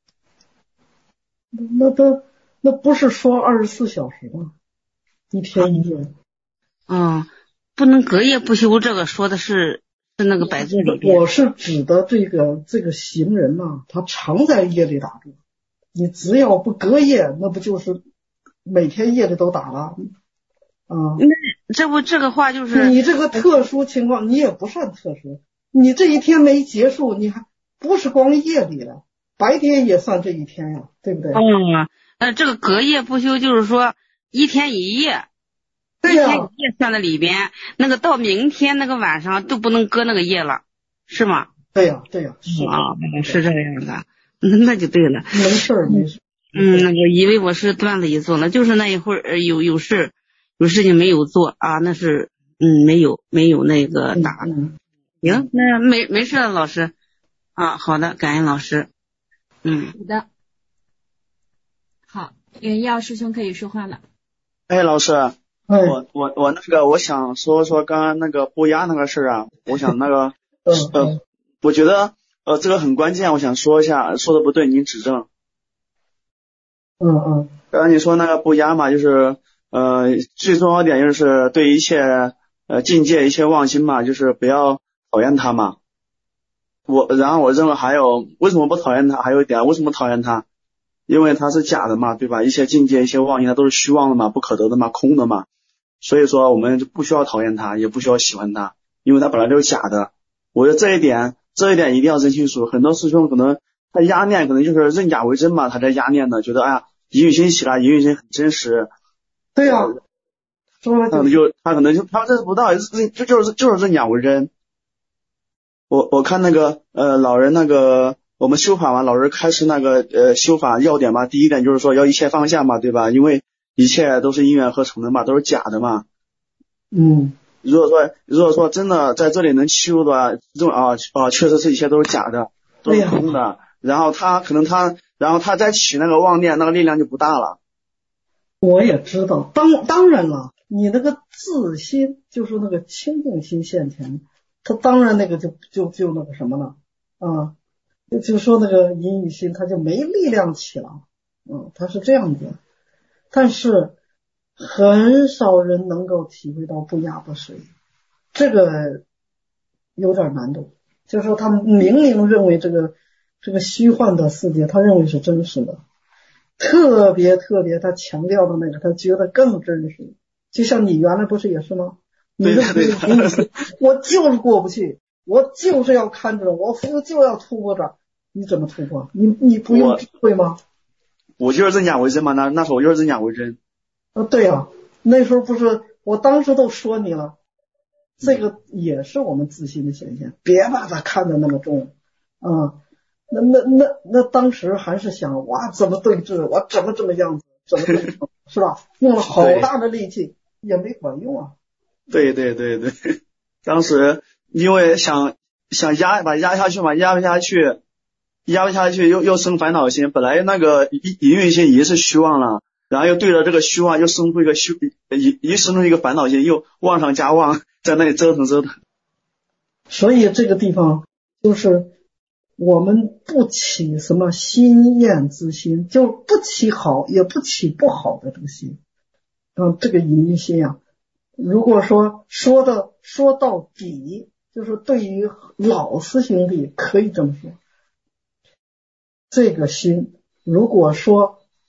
那都那不是说二十四小时吗？一天一夜。 嗯，不能隔夜不休，这个说的是是那个百座里边。 我是指的这个这个行人呐、啊，他常在夜里打坐，你只要不隔夜，那不就是每天夜里都打了啊？ 那这不这个话就是你这个特殊情况，你也不算特殊，你这一天没结束，你还不是光夜里了，白天也算这一天呀，对不对？ 嗯，呃，这个隔夜不休就是说一天一夜， 对呀、啊， 一天一夜算在里边，那个到明天那个晚上都不能搁那个夜了，是吗？ 对呀、啊，对呀、啊， 是啊，是这样的，那就对了， 没事儿，没事。 嗯，那个以为我是段子一做呢，就是那一会儿有有事有事情没有做啊，那是嗯没有没有那个打的。 嗯、 行，那没没事了，老师啊，好的，感恩老师。嗯， 好的，好，云耀师兄可以说话了。 哎，老师， 哎、 我我我那个我想说说刚刚那个不压那个事啊，我想那个呃，我觉得呃这个很关键，我想说一下，说的不对您指正。 嗯嗯， 刚刚你说那个不压嘛，就是呃最重要一点就是对一切呃境界一切妄心嘛，就是不要讨厌它嘛。我然后我认为还有为什么不讨厌它？还有一点为什么讨厌它？因为它是假的嘛，对吧？一些境界一些妄心它都是虚妄的嘛，不可得的嘛，空的嘛。所以说我们就不需要讨厌它，也不需要喜欢它，因为它本来就是假的。我觉得这一点这一点一定要认清楚。很多师兄可能他压念可能就是认假为真嘛，他在压念的，觉得哎呀淫欲心起来，淫欲心很真实。 对呀、啊， 他可能就他可能就他认识不到，这就是就是认假为真。我我看那个呃老人那个我们修法嘛，老人开始那个呃修法要点嘛，第一点就是说要一切放下嘛，对吧？因为一切都是因缘合成的嘛，都是假的嘛。 嗯。 如果说如果说真的在这里能切入的这种啊啊，确实是一切都是假的，都是空的。哎、然后他可能他，然后他再起那个妄念，那个力量就不大了。 我也知道，当当然了，你那个自心就是那个清净心现前，他当然那个就就就那个什么了啊，就就说那个淫欲心，他就没力量起了，嗯，他是这样子。但是很少人能够体会到不压不随，这个有点难度。就是说他们明明认为这个这个虚幻的世界，他认为是真实的，特别特别他强调的那个，他觉得更真实。就像你原来不是也是吗？你对的对的， 我就是过不去，我就是要看着，我非就要突破着，你怎么突破？你你不用智慧吗？ 我就是认假为真嘛，那那时候我就是认假为真。 啊，对呀、啊，那时候不是，我当时都说你了，这个也是我们自信的显现，别把它看得那么重啊。那那那那当时还是想，哇，怎么对峙，我怎么这么样子，怎么对峙，是吧？用了好大的力气也没管用啊。 对对对对，当时因为想想压把压下去嘛，压不下去，压不下去又又生烦恼心，本来那个淫欲心也是虚妄了。然后又对着这个虚妄又生出一个虚一一生出一个烦恼心，又妄上加妄，在那里折腾折腾。 所以这个地方就是我们不起什么心厌之心，就不起好也不起不好的这个心。嗯，这个淫欲心啊，如果说说的说到底，就是对于老师兄弟可以这么说，这个心如果说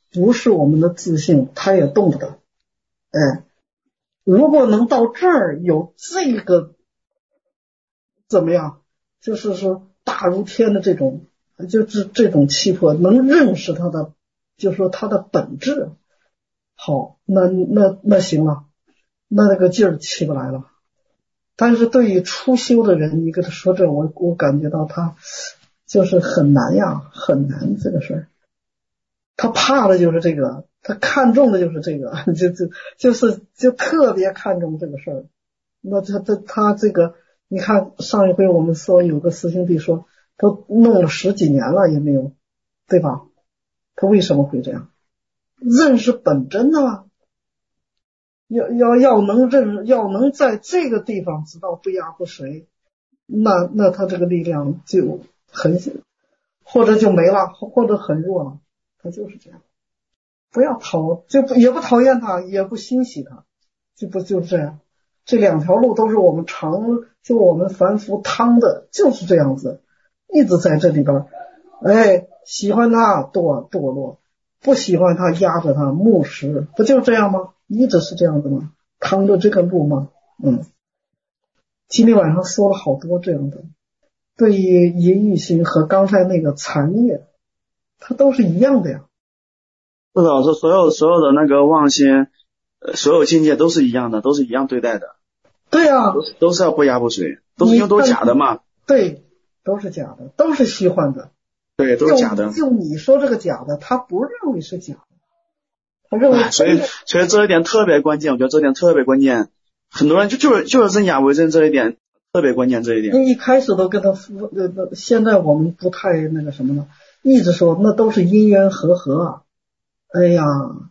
不是我们的自信，他也动不得。哎，如果能到这儿有这个怎么样，就是说大如天的这种，就是这种气魄，能认识他的，就是说他的本质。好，那那那行了，那那个劲儿起不来了。但是对于初修的人，你跟他说这，我我感觉到他就是很难呀，很难这个事儿。他怕的就是这个，他看重的就是这个，就就就是就特别看重这个事儿。那他他他这个，你看上一回我们说有个师兄弟说，都弄了十几年了也没有，对吧？他为什么会这样？认识本真啊，要要要能认，要能在这个地方知道不压不随，那那他这个力量就很，或者就没了，或者很弱了，他就是这样。不要讨，就不也不讨厌他，也不欣喜他，就不就是这样。这两条路都是我们常，就我们凡夫趟的，就是这样子，一直在这里边，哎，喜欢他堕堕落。不喜欢他压着他牧食，不就这样吗？一直是这样的吗？趟着这个路吗？嗯，今天晚上说了好多这样的，对于淫欲心和刚才那个残业，它都是一样的呀。 不是老师，所有所有的那个妄心，呃，所有境界都是一样的，都是一样对待的。 对呀、啊， 都是都是要不压不随，都是因为都是假的嘛。 对，都是假的，都是虚幻的。 对，都是假的。 就, 就你说这个假的，他不认为是假的，他认为。 所以，所以这一点特别关键，我觉得这一点特别关键。很多人就就是就是真假为真这一点特别关键，这一点。 一开始都跟他说，呃，现在我们不太那个什么了，一直说那都是因缘和合啊。哎呀，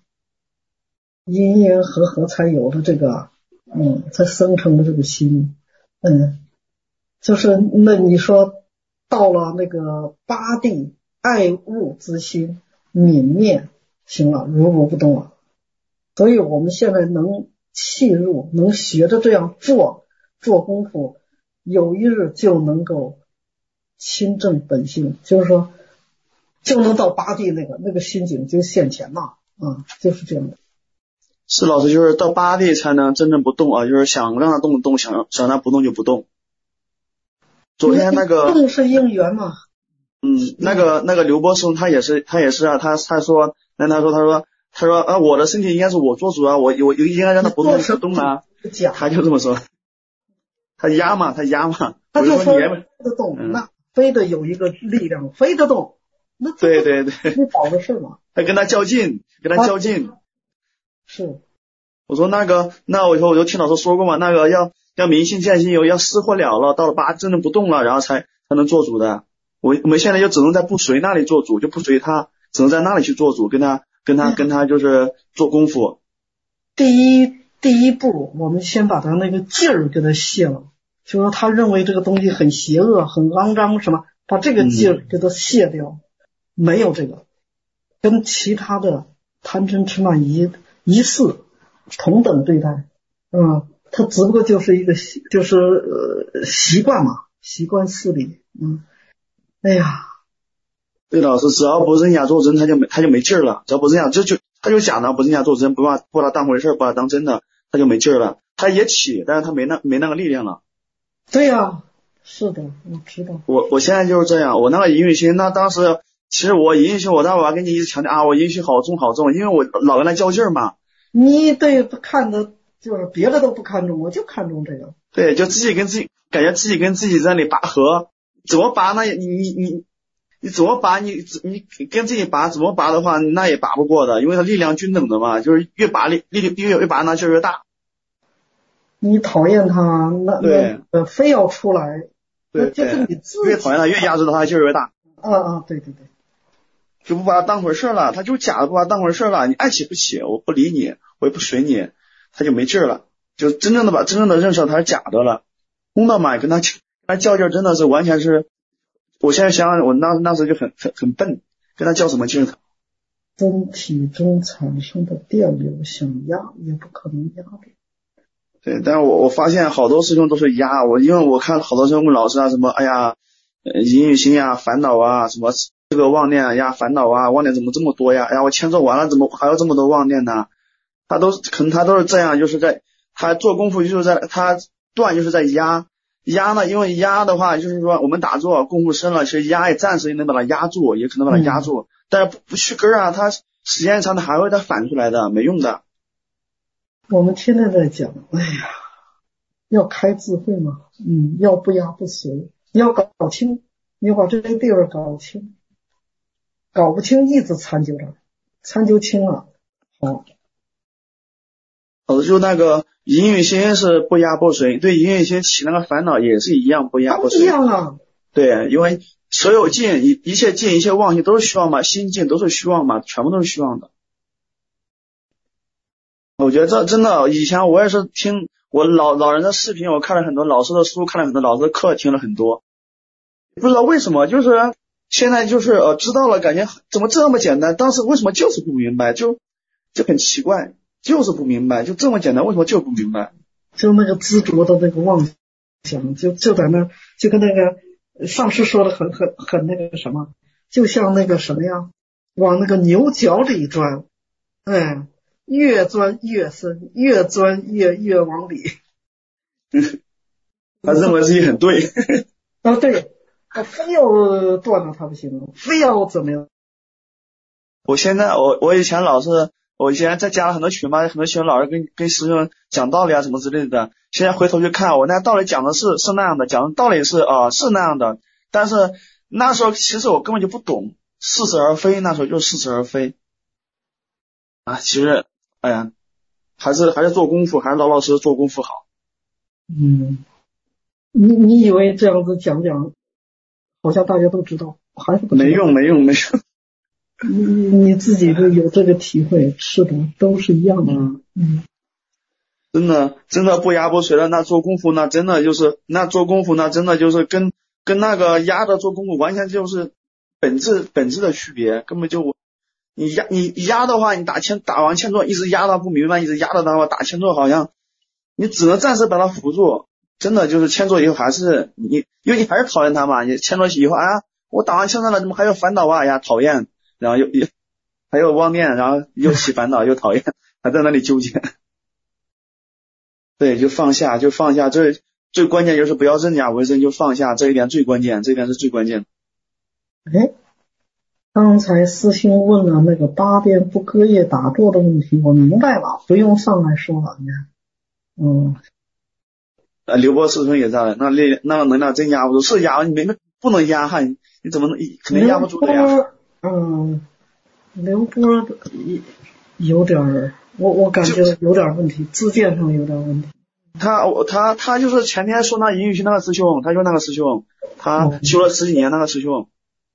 因缘和合才有了这个，嗯，才生成了这个心，嗯，就是那你说。到了那个八地爱物之心泯灭，行了，如如不动了。所以我们现在能契入，能学着这样做做功夫，有一日就能够亲证本性，就是说就能到八地那个那个心境就现前了啊，就是这样的。 是老师，就是到八地才能真正不动啊，就是想让它动动，想想让它不动就不动。昨天那个动是应缘嘛， 嗯，那个那个刘波松他也是他也是啊，他他说那他说他说他说啊，我的身体应该是我做主啊，我我应该让他不动就动啊，他就这么说，他压嘛，他压嘛， 他就说得动，嗯、那非得有一个力量，非得动，那对对对， 你找个事嘛， 他跟他较劲，跟他较劲， 啊、是， 我说那个那我以后我就听老师说过嘛，那个要。要明心见性有，要失或了了，到了八真的不动了，然后才才能做主的。我我们现在就只能在不随那里做主，就不随他，只能在那里去做主，跟他跟他跟他就是做功夫。 第一第一步，我们先把他那个劲儿给他卸了，就说他认为这个东西很邪恶、很肮脏什么，把这个劲儿给他卸掉，嗯、没有这个，跟其他的贪嗔痴慢疑疑似同等对待，嗯。他只不过就是一个就是呃习惯嘛，习惯势力，嗯，哎呀， 对老师，只要不认假做真，他就没他就没劲儿了。只要不认假，就就他就假的，不认假做真，不把不把他当回事，不把他当真的，他就没劲儿了。他也起，但是他没那没那个力量了。 对呀、啊，是的，我知道。 我我现在就是这样，我那个淫欲心，那当时其实我淫欲心，我待会儿要跟你一直强调啊，我淫欲心好重好重，因为我老跟他较劲儿嘛。 你对不看的。就是别的都不看重，我就看重这个。 对，就自己跟自己感觉自己跟自己在那里拔河，怎么拔呢？你你你你怎么拔？你你跟自己拔怎么拔的话，那也拔不过的，因为它力量均等的嘛，就是越拔力力越越拔那劲儿越大。 你讨厌他，那对那呃非要出来， 对， 那就是你自己越讨厌他越压制他劲儿越大。 啊啊，对对对， 就不把他当回事了，他就假的不把他当回事了，你爱起不起，我不理你，我也不随你。他就没劲儿了，就真正的把真正的认识到他是假的了。空的嘛，跟他跟他较劲儿真的是完全是，我现在想想，我那那时候就很很很笨，跟他较什么劲儿？ 真体中产生的电流想压也不可能压的。 对，但是我我发现好多师兄都是压我，因为我看好多师兄问老师啊什么，哎呀，呃，淫欲心啊、烦恼啊、什么这个妄念呀、烦恼啊，妄念怎么这么多呀？哎呀，我签做完了，怎么还有这么多妄念呢？他都可能他都是这样，就是在他做功夫，就是在他断，就是在压压呢。因为压的话，就是说我们打坐功夫深了，其实压也暂时也能把它压住，也可能把它压住，嗯、但是不不去根啊，它时间长它还会再反出来的，没用的。 我们天天在讲，哎呀，要开智慧嘛，嗯，要不压不随，要搞清，你要把这个地儿搞清，搞不清一直参究着，参究清了，好。 哦，就那个淫欲心是不压不随，对淫欲心起那个烦恼也是一样不压不随。 一样啊。 对，因为所有境一一切境一切妄心都是虚妄嘛，心境都是虚妄嘛，全部都是虚妄的。我觉得这真的，以前我也是听我老老人的视频，我看了很多，老师的书看了很多，老师的课听了很多，不知道为什么，就是现在就是呃知道了，感觉怎么这么简单，当时为什么就是不明白，就就很奇怪。就是不明白，就这么简单，为什么就不明白？ 就那个执着的那个妄想，就就在那，就跟那个上师说的很很很那个什么，就像那个什么呀，往那个牛角里钻，哎，越钻越深，越钻越越往里。 他认为自己很对。 啊，对，他非要断了他不行，非要怎么样？ 我现在我我以前老是。我以前在加了很多群嘛，很多学生老师跟跟师兄讲道理啊什么之类的。现在回头去看，我那道理讲的是是那样的，讲的道理是啊、呃、是那样的，但是那时候其实我根本就不懂，似是而非，那时候就似是而非啊。其实哎呀，还是还是做功夫，还是老老实实做功夫好。 嗯，你你以为这样子讲讲，好像大家都知道，还是不知道没用没用没用。 你你自己就有这个体会，是的，都是一样的。嗯嗯， 真的真的不压不随的，那做功夫那真的就是那做功夫那真的就是跟跟那个压的做功夫完全就是本质本质的区别，根本就你压你压的话，你打千打完千坐一直压到不明白，一直压到的话打千坐好像你只能暂时把它扶住，真的就是千坐以后还是你因为你还是讨厌它嘛，你千坐以后啊我打完千坐了怎么还有烦恼啊呀讨厌。然后又又还有妄念，然后又起烦恼，又讨厌，还在那里纠结。对，就放下，就放下。最最关键就是不要认假为真，就放下，这一点最关键，这一点是最关键的。 哎，刚才师兄问了那个八遍不隔夜打坐的问题，我明白了，不用上来说了。你看，嗯， 呃，刘波师兄也在了，那力那个能量真压不住，是压你没不能压哈，你你怎么能肯定压不住的呀？ 嗯，刘波有点儿，我我感觉有点问题，自荐上有点问题。 他他他就是前天说那淫欲心那个师兄，他就那个师兄，他修了十几年那个师兄，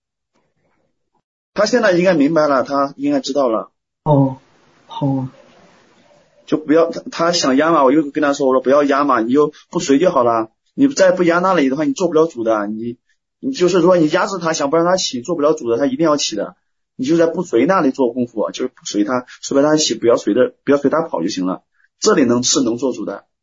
他现在应该明白了，他应该知道了。 哦，好啊， 就不要他他想压嘛，我就跟他说，我说不要压嘛，你就不随就好了。你再不压那里的话，你做不了主的，你。你就是说你压制他，想不让他起，做不了主的，他一定要起的。你就在不随那里做功夫，就是不随他，随便他起，不要随着，不要随他跑就行了。这里能是能做主的。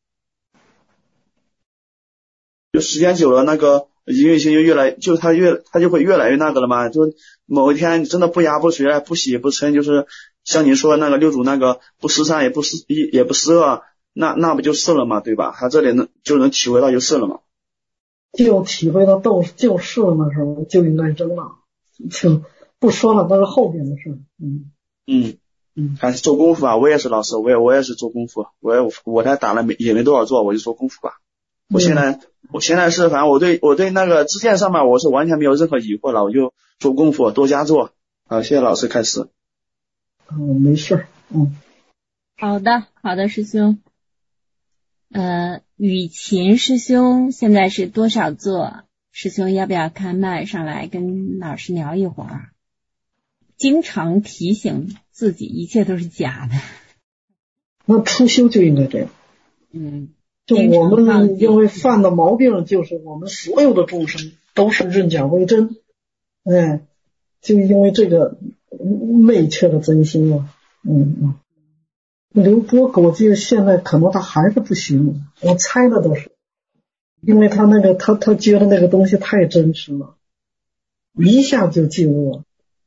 就时间久了，那个淫欲心就越来，就他越他就会越来越那个了嘛。就某一天你真的不压不随，不喜不嗔，就是像你说那个六祖那个不失善也不失也也不失恶，那那不就是了嘛，对吧？他这里能就能体会到就是了嘛。 就体会到斗就是了的时候就应该扔了，就不说了，那是后边的事。嗯嗯嗯，还是做功夫啊！我也是老师，我也我也是做功夫，我也我才打了没也没多少座，我就做功夫吧。我现在、嗯、我现在是反正我对我对那个支线上面我是完全没有任何疑惑了，我就做功夫多加做。好，谢谢老师开始。 嗯，没事。嗯， 好的好的，师兄。呃，雨琴师兄现在是多少座？师兄要不要开麦上来跟老师聊一会儿？经常提醒自己一切都是假的。 那初修就应该这样。 嗯， 就我们因为犯的毛病就是我们所有的众生都是认假为真，哎，就因为这个昧缺的真心嘛。嗯嗯。刘波我记得现在可能他还是不行，我猜的都是，因为他那个他他觉得那个东西太真实了， 一下就进入了。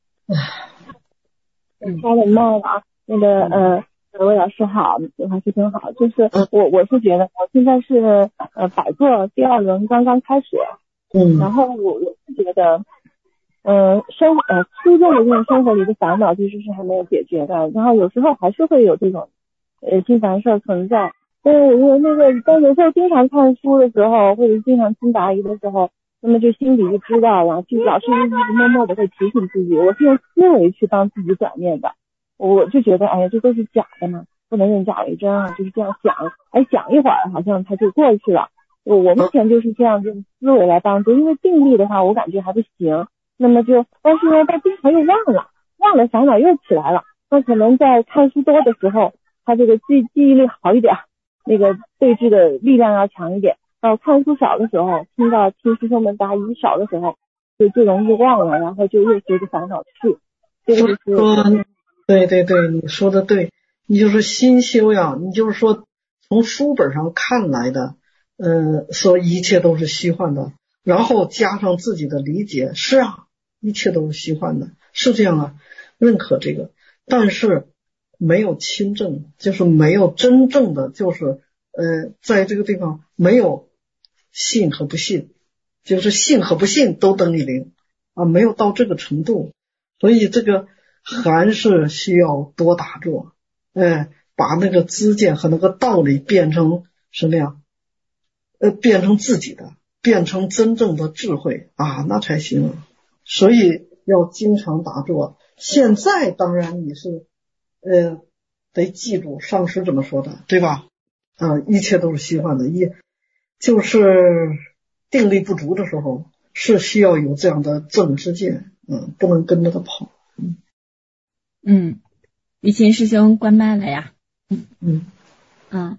嗯，发的慢了啊。那个呃，魏老师好，还是挺好。就是我我是觉得我现在是呃摆坐第二轮刚刚开始， 嗯， 然后我我是觉得，呃生呃初中的这种生活里的烦恼其实是还没有解决的，然后有时候还是会有这种呃心烦事儿存在。但是我那个但有时候经常看书的时候，或者是经常听答疑的时候，那么就心里就知道了，就老师一直默默的会提醒自己，我是用思维去帮自己转念的。我就觉得，哎呀，这都是假的嘛，不能认假为真啊，就是这样想，哎，想一会儿好像它就过去了。我我目前就是这样用思维来帮助，因为定力的话，我感觉还不行。那么就，但是呢，到经常又忘了，忘了烦恼又起来了。那可能在看书多的时候，他这个记记忆力好一点，那个对峙的力量要强一点。到看书少的时候，听到听师兄们答疑少的时候，就就容易忘了，然后就又随着烦恼去。这个就是对对对，你说的对，你就是心修呀，你就是说从书本上看来的，呃，说一切都是虚幻的，然后加上自己的理解，是啊，一切都是虚幻的，是这样啊，认可这个，但是没有亲证，就是没有真正的，就是呃，在这个地方没有信和不信，就是信和不信都等于零啊，没有到这个程度，所以这个还是需要多打坐，哎，把那个知见和那个道理变成什么呀？呃，变成自己的，变成真正的智慧啊，那才行。所以要经常打坐。现在当然你是呃得记住上师怎么说的，对吧？啊，一切都是虚幻的，一就是定力不足的时候，是需要有这样的正知见，嗯，不能跟着他跑。嗯嗯，雨晴师兄关麦了呀。 嗯嗯嗯，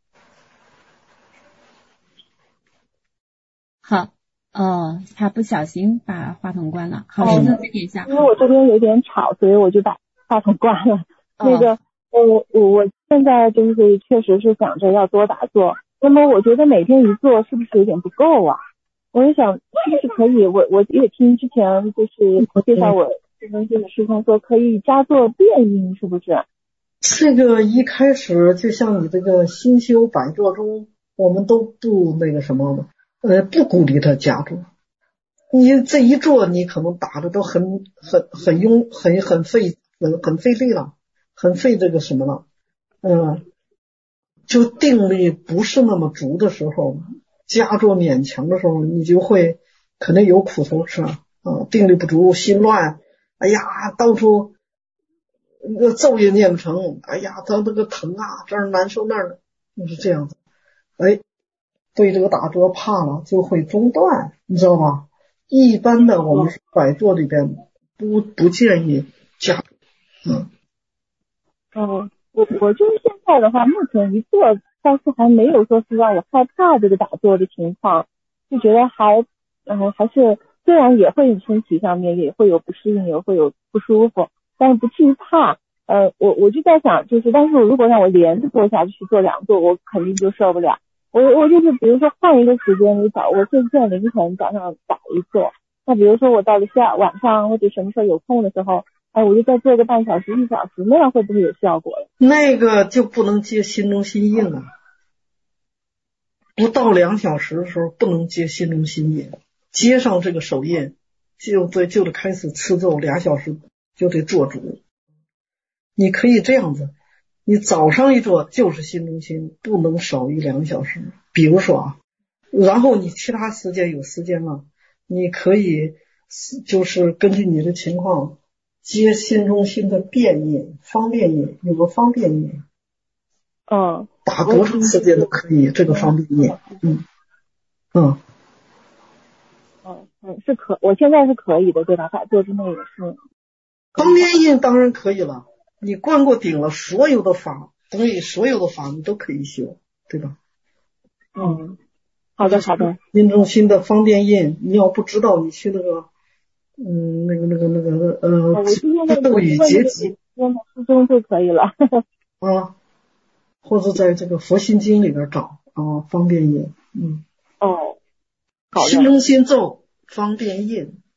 好，哦，他不小心把话筒关了。好，师兄再点一下。 因为我这边有点吵，所以我就把话筒关了。 哦、 那个，我我我现在就是确实是想着要多打坐，那么我觉得每天一坐是不是有点不够啊？我就想是不是可以，我我也听之前就是介绍我智能心的师兄说可以加做变音，是不是？ 这个一开始就像你这个心修百坐中，我们都不那个什么嘛，呃，不鼓励他加坐。你这一坐，你可能打的都很很很用很很费很很费力了，很费这个什么了，嗯、呃，就定力不是那么足的时候，加坐勉强的时候，你就会可能有苦头吃啊，定力不足，心乱，哎呀，到处那咒也念不成，哎呀，他那个疼啊，这儿难受那儿，就是这样子。哎，对这个打坐怕了，就会中断，你知道吧？一般的我们百坐里边不不建议加，嗯。 哦，我我就是现在的话，目前一坐倒是还没有说是让我害怕这个打坐的情况，就觉得还嗯、呃、还是虽然也会身体上面也会有不适应，也会有不舒服。但是不至于怕，呃，我我就在想，就是，但是如果让我连着做下去做两做，我肯定就受不了。我我就是比如说换一个时间，你早我现在凌晨早上打一做，那比如说我到了下晚上或者什么时候有空的时候，哎，我就再做个半小时一小时，那样会不会有效果呀？ 那个就不能接心中心印了，不到两小时的时候不能接心中心印，接上这个手印就得就得开始吃咒，俩小时就得做主。你可以这样子，你早上一做就是心中心，不能少于两小时。比如说啊，然后你其他时间有时间了，你可以就是根据你的情况接心中心的变印、方便印，有个方便印。 嗯， 打多长时间都可以，这个方便印。嗯嗯。 嗯嗯，是可，我现在是可以的，对吧？打坐之内也是。 方便印当然可以了，你灌过顶了，所有的法，等于所有的法你都可以修，对吧？ 嗯，好的好的。 心中心的方便印，你要不知道，你去那个，嗯，那个那个那个呃，咒语结集， 用初中就可以了。 啊，或者在这个佛心经里边找啊，方便印，嗯。 哦，好的。 心中心咒方便印，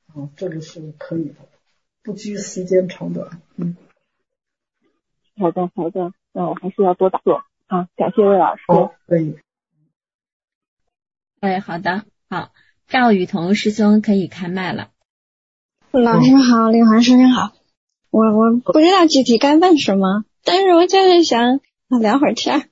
啊，这个是可以的，不拘时间长短。嗯， 好的好的，那我还是要多打坐啊，感谢魏老师。 好，可以。 哎，好的，好，赵雨桐师兄可以开麦了。 老师好，刘涵师兄好，我我不知道具体该问什么，但是我就是想聊会儿天。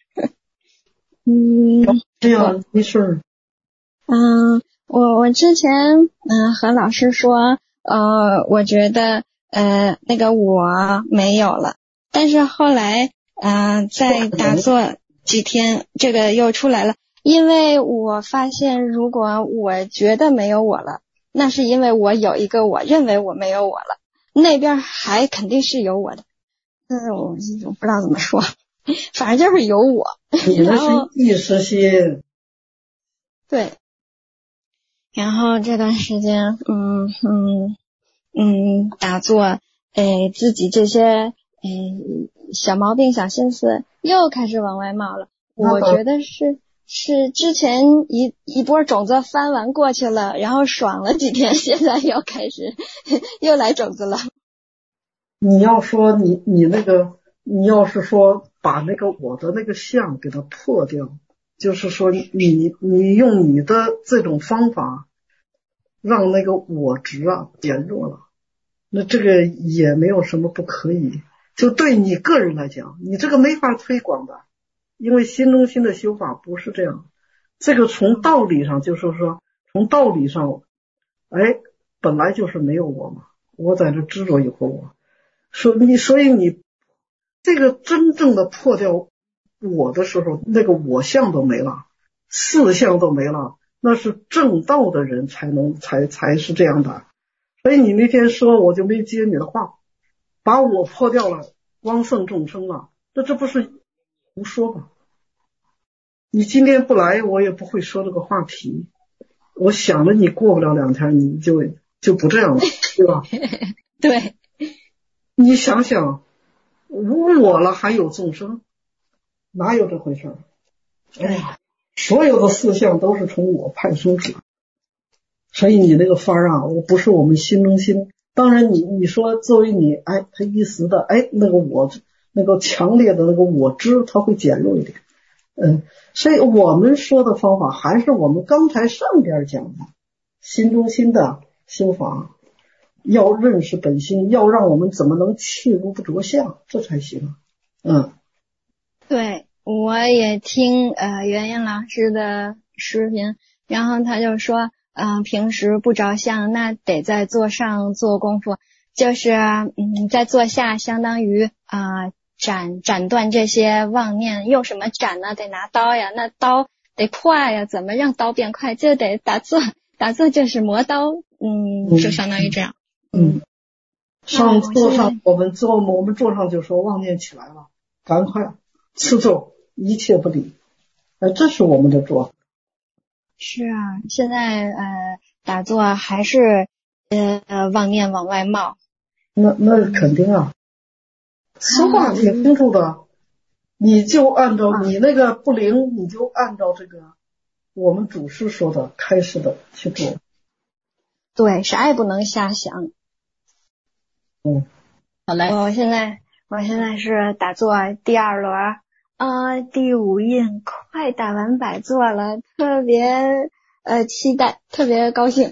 嗯， 对呀，没事。 嗯，我我之前嗯、呃、和老师说，呃，我觉得呃那个我没有了，但是后来嗯、呃、在打坐几天，这个又出来了，因为我发现如果我觉得没有我了，那是因为我有一个我认为我没有我了，那边还肯定是有我的，嗯，我我不知道怎么说，反正就是有我。 你那是意识心。 对。然后这段时间，嗯嗯嗯，打坐，哎，自己这些哎小毛病、小心思又开始往外冒了。我觉得是是之前一一波种子翻完过去了，然后爽了几天，现在又开始又来种子了。 你要说你你那个，你要是说把那个我的那个相给它破掉，就是说你你用你的这种方法。让那个我执啊减弱了，那这个也没有什么不可以。就对你个人来讲，你这个没法推广的，因为心中心的修法不是这样。这个从道理上就是说，从道理上，哎，本来就是没有我嘛，我在这执着有个我，说你，所以你这个真正的破掉我的时候，那个我相都没了，四相都没了。那是正道的人才能才才是这样的，所以你那天说我就没接你的话，把我破掉了，光剩众生了，那这不是胡说吧？你今天不来，我也不会说这个话题。我想了，你过不了两天，你就就不这样了，对吧？ 对， 你想想，无我了还有众生，哪有这回事？哎呀！所有的四项都是从我派生出来，所以你那个法啊，我不是我们心中心。当然你你说作为你，哎，他一时的，哎，那个我那个强烈的那个我知，它会减弱一点。嗯，所以我们说的方法还是我们刚才上边讲的心中心的修法，要认识本心，要让我们怎么能弃如不着相，这才行。嗯， 对。我也听呃袁英老师的视频，然后他就说，嗯、呃，平时不着相，那得在坐上做功夫，就是嗯，在坐下相当于啊、呃、斩斩断这些妄念，用什么斩呢？得拿刀呀，那刀得快呀，怎么让刀变快？就得打坐，打坐就是磨刀，嗯，就相当于这样。 嗯，上坐上我们坐我们坐上就说妄念起来了，赶快持咒。一切不理，呃，这是我们的做法。 是啊，现在呃打坐还是呃妄念往外冒。 那那肯定啊，实话你清楚的，你就按照你那个不灵，你就按照这个我们祖师说的开示的去做。 对，啥也不能瞎想。 嗯， 好嘞。 我现在我现在是打坐第二轮。啊，第五印快打完百座了，特别呃期待，特别高兴。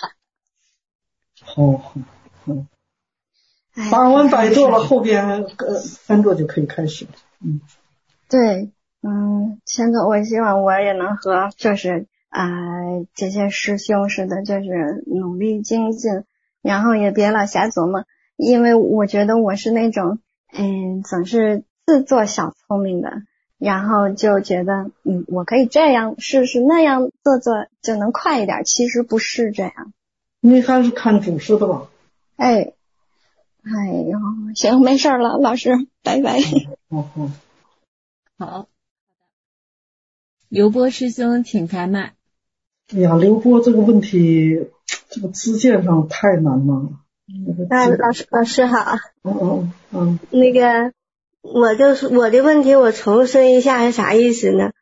好好，嗯，打完百座了，后边呃三座就可以开始了。嗯， 对，嗯，千座，我希望我也能和就是啊、呃、这些师兄似的，就是努力精进，然后也别老瞎琢磨，因为我觉得我是那种嗯总是自作小聪明的，然后就觉得嗯我可以这样试试那样做做就能快一点，其实不是这样。 你还是看祖师的吧。 哎，哎呦，行，没事了，老师，拜拜。 嗯嗯， 好，刘波师兄请开麦。 哎呀，刘波这个问题，这个知见上太难了。 啊，老师老师好。 嗯嗯嗯。 那个，我就是我的问题，我重申一下是啥意思呢？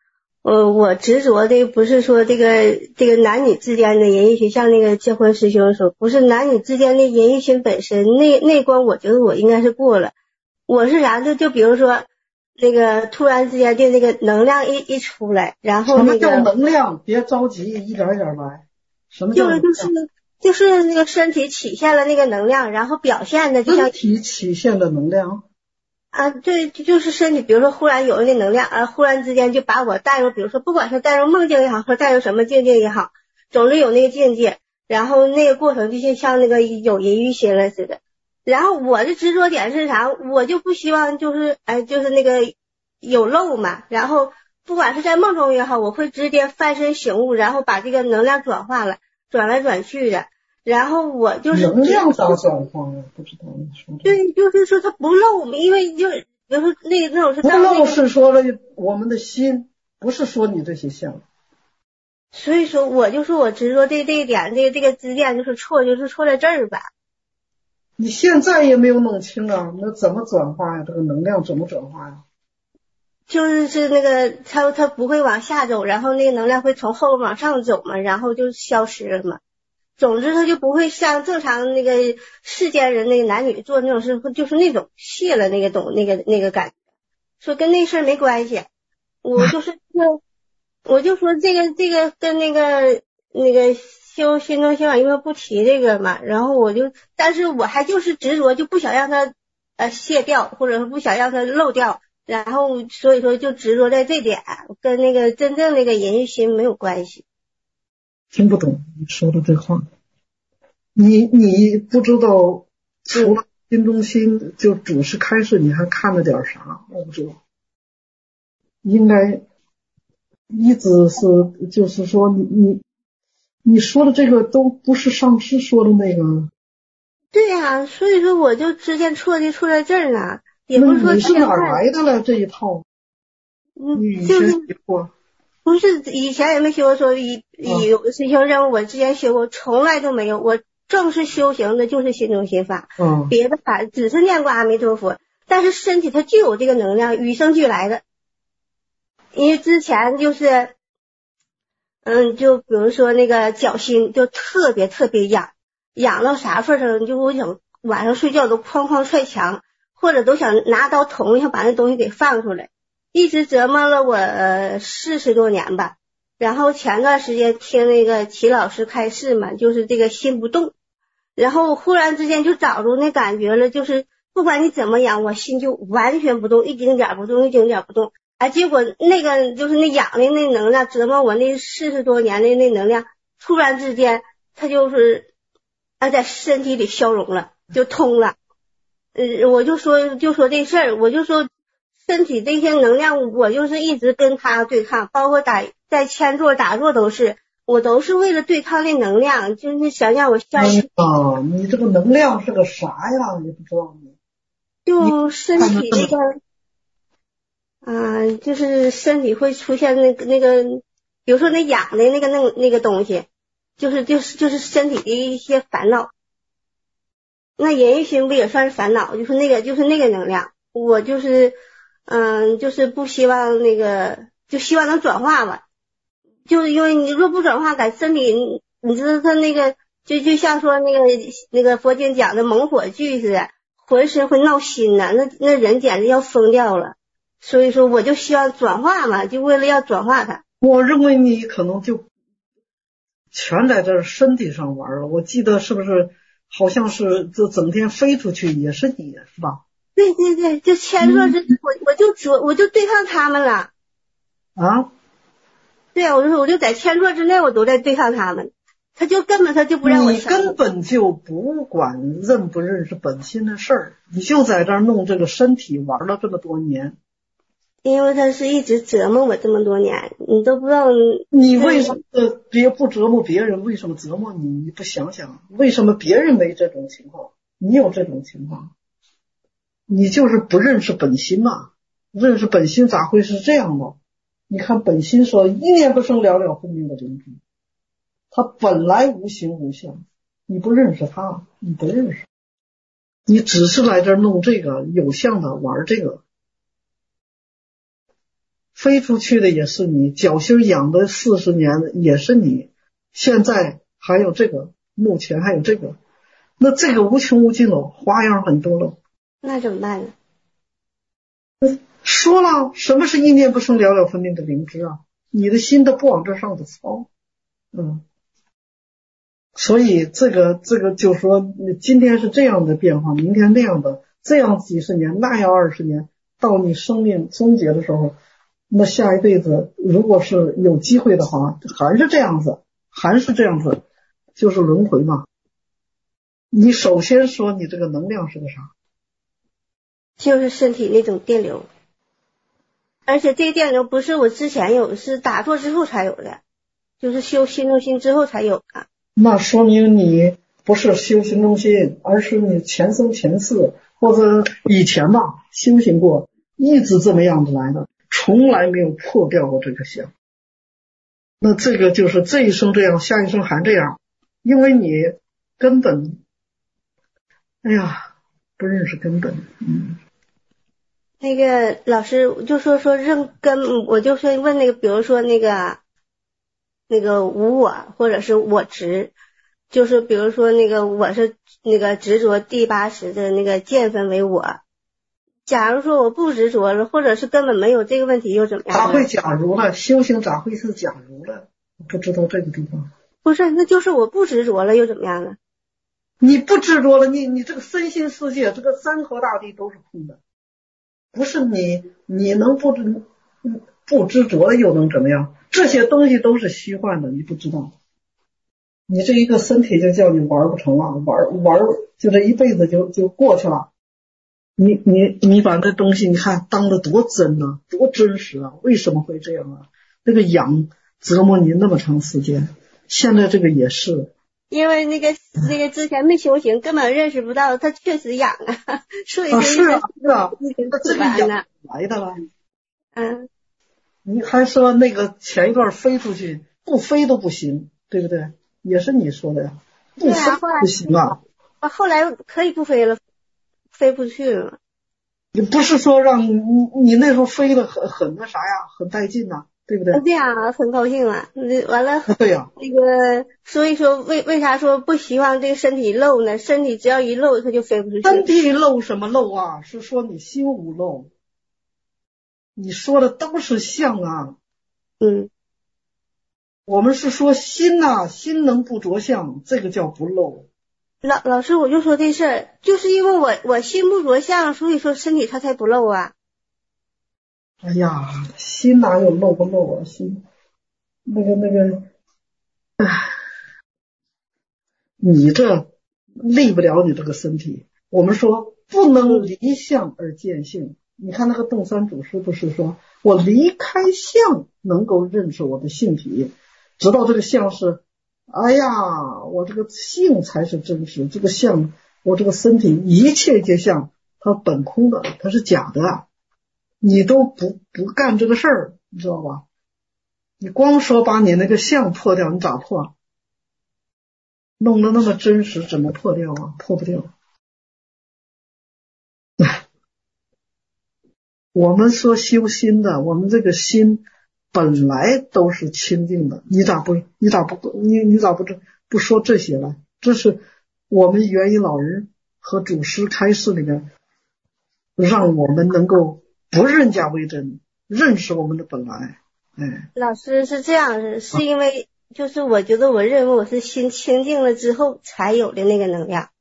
呃，我执着的不是说这个这个男女之间的淫欲心，像那个结婚师兄说，不是男女之间的淫欲心本身，那那关我觉得我应该是过了。我是啥？就就比如说那个突然之间的那个能量一一出来，然后那个什么叫能量？别着急，一点一点来。什么叫能量？ 就是就是就是那个身体体现了那个能量，然后表现的就像身体体现的能量。 啊，对，就是身体，比如说忽然有了那能量，啊，忽然之间就把我带入，比如说不管是带入梦境也好，或带入什么境界也好，总之有那个境界，然后那个过程就像像那个有淫欲心了似的。然后我的执着点是啥？我就不希望就是哎，就是那个有漏嘛。然后不管是在梦中也好，我会直接翻身醒悟，然后把这个能量转化了，转来转去的。然后我就是能量咋转化呀？不知道你说的。 对，就是说它不漏，因为就比如说那那种是不漏是说了我们的心，不是说你这些相。 所以说我就说我执着这这一点，这个这个支点就是错，就是错在这儿吧。 你现在也没有弄清啊，那怎么转化呀？这个能量怎么转化呀？ 就是是那个它它不会往下走，然后那个能量会从后往上走嘛，然后就消失了嘛。总之他就不会像正常那个世间人那个男女做那种事，就是那种泄了那个懂那个那个感觉，说跟那事儿没关系。我就是我就说这个这个跟那个那个修心中心法，因为不提这个嘛，然后我就但是我还就是执着，就不想让它呃卸掉，或者是不想让它漏掉，然后所以说就执着在这点，跟那个真正那个淫欲心没有关系。 听不懂你说的这话，你你不知道除了心中心就主是开示，你还看了点啥？我不知道，应该一直是就是说你你你说的这个都不是上师说的那个。 对呀、啊，所以说我就之前错就错在这儿呢，也不是说你是哪来的了这一套？ 嗯， 你以就是前学过。 不是以前也没学过，说以以有事情任务，我之前学过，从来都没有。我正式修行的就是心中心法， 嗯， 别的法只是念过阿弥陀佛，但是身体它就有这个能量，与生俱来的。因为之前就是，嗯，就比如说那个脚心就特别特别痒，痒到啥份上，就我想晚上睡觉都哐哐踹墙，或者都想拿刀捅一下把那东西给放出来。一直折磨了我呃四十多年吧，然后前段时间听那个齐老师开示嘛，就是这个心不动，然后忽然之间就找着那感觉了，就是不管你怎么养，我心就完全不动，一丁点不动，一丁点不动。啊，结果那个就是那养的那能量折磨我那四十多年的那能量，突然之间它就是啊在身体里消融了，就通了。呃，我就说就说这事儿，我就说。身体这些能量，我就是一直跟他对抗，包括打在签座打坐都是，我都是为了对抗那能量，就是想让我消失。 啊，你这个能量是个啥呀？也不知道你。 就身体这个，啊、呃，就是身体会出现那个那个，比如说那痒的那个那那个东西，就是就是就是身体的一些烦恼。那淫欲心不也算是烦恼？就是那个就是那个能量，我就是。嗯，就是不希望那个，就希望能转化吧。就是因为你若不转化，在身体，你知道他那个，就就像说那个那个佛经讲的猛火炬似的，浑身会闹心的，那那人简直要疯掉了。所以说，我就希望转化嘛，就为了要转化它。 我认为你可能就全在这身体上玩了。我记得是不是好像是就整天飞出去也是你，是吧？ 对对对，就签座之我我就主我就对抗他们了啊！ 对啊，我说我就在签座之内，我都在对抗他们，他就根本他就不让我。 你根本就不管认不认识本心的事儿，你就在这儿弄这个身体玩了这么多年。 因为他是一直折磨我这么多年，你都不知道。 你为什么别不折磨别人？为什么折磨你？你不想想，为什么别人没这种情况，你有这种情况？你就是不认识本心嘛，认识本心咋会是这样的？你看本心说一念不生了了分明的灵trí，他本来无形无相，你不认识他，你不认识，你只是来这儿弄这个有相的玩这个， 飞出去的也是你，脚心养的四十年也是你，现在还有这个，目前还有这个，那这个无穷无尽喽，花样很多喽。 那怎么办呢？ 说了，什么是一念不生了了分明的灵知啊？你的心都不往这上头操，嗯，所以这个这个就说，今天是这样的变化，明天那样的，这样几十年，那样二十年，到你生命终结的时候，那下一辈子如果是有机会的话，还是这样子，还是这样子，就是轮回嘛。你首先说你这个能量是个啥？ 就是身体那种电流，而且这个电流不是我之前有，是打坐之后才有的，就是修心中心之后才有的。 那说明你不是修心中心，而是你前生前世或者以前吧修行过，一直这么样子来的，从来没有破掉过这个相。那这个就是这一生这样，下一生还这样，因为你根本，哎呀，不认识根本，嗯。 那个老师就说说认根，我就说问那个，比如说那个那个无我或者是我执，就是比如说那个我是那个执着第八识的那个见分为我。假如说我不执着了，或者是根本没有这个问题，又怎么样？ 咋会假如了？修行咋会是假如了？不知道这个地方。 不是，那就是我不执着了，又怎么样呢？ 你不执着了，你你这个身心世界，这个山河大地都是空的。不是你，你能不知不执着了又能怎么样？这些东西都是虚幻的，你不知道。你这一个身体就叫你玩不成了，玩玩就这一辈子就就过去了。你你你把这东西你看当得多真呢、啊，多真实啊！为什么会这样啊？那个痒折磨你那么长时间，现在这个也是。 因为那个那个之前没修行，根本认识不到，他确实痒啊，所以啊是啊是啊， 那这个痒来的了。 嗯， 你还说那个前一段飞出去，不飞都不行，对不对？也是你说的呀，不飞不行啊。 啊，后来可以不飞了，飞不去了。 你不是说让你你那时候飞的很很那啥呀，很带劲呐、啊。对不对？ 对呀，很高兴啊！完了， 对呀、啊， 那个所以说为为啥说不希望这个身体漏呢？身体只要一漏，它就飞不出去。 身体漏什么漏啊？是说你心无漏。你说的都是相啊。 嗯， 我们是说心呐、啊，心能不着相，这个叫不漏。 老老师，我就说这事儿，就是因为我我心不着相，所以说身体它才不漏啊。 哎呀，心哪有漏不漏啊？心，那个那个，唉，你这立不了你这个身体。我们说不能离相而见性。你看那个洞山祖师不是说，我离开相能够认识我的性体，直到这个相是，哎呀，我这个性才是真实，这个相，我这个身体一切皆相，它本空的，它是假的。你都不不干这个事儿，你知道吧？你光说把你那个相破掉，你咋破？弄得那么真实，怎么破掉啊？破不掉。我们说修心的，我们这个心本来都是清净的，你咋不你咋不你你咋不不说这些了？这是我们元音老人和祖师开示里面，让我们能够不认假为真，认识我们的本来。哎， 老师是这样，是因为就是我觉得我认为我是心清净了之后才有的那个能量。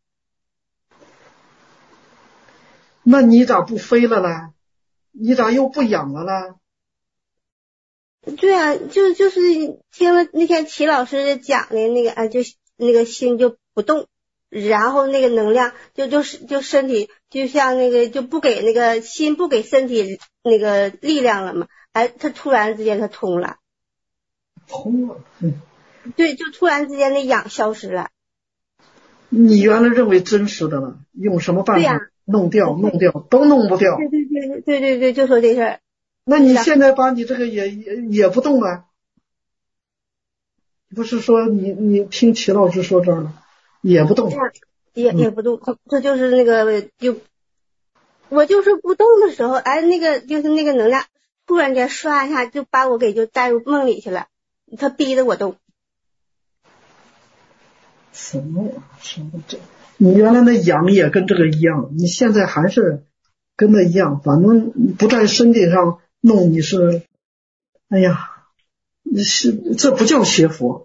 那你咋不飞了呢？你咋又不痒了呢？ 对啊，就就是听了那天齐老师讲的那个啊，就那个心就不动，然后那个能量就就是就身体就像那个就不给那个心不给身体那个力量了嘛，哎，它突然之间它通了， 通了，嗯， 对，就突然之间那痒消失了。 你原来认为真实的了，用什么办法弄掉？弄掉都弄不掉。 对对对对对对，就说这事儿。 那你现在把你这个也也也不动了，不是说你你听齐老师说这儿了，也不动， 也也不动，这就是那个就我就是不动的时候，哎，那个就是那个能量突然间唰一下就把我给就带入梦里去了，他逼着我动。 什么呀？什么这？你原来的痒也跟这个一样，你现在还是跟那一样，反正不在身体上弄，你是，哎呀，你是这不叫学佛。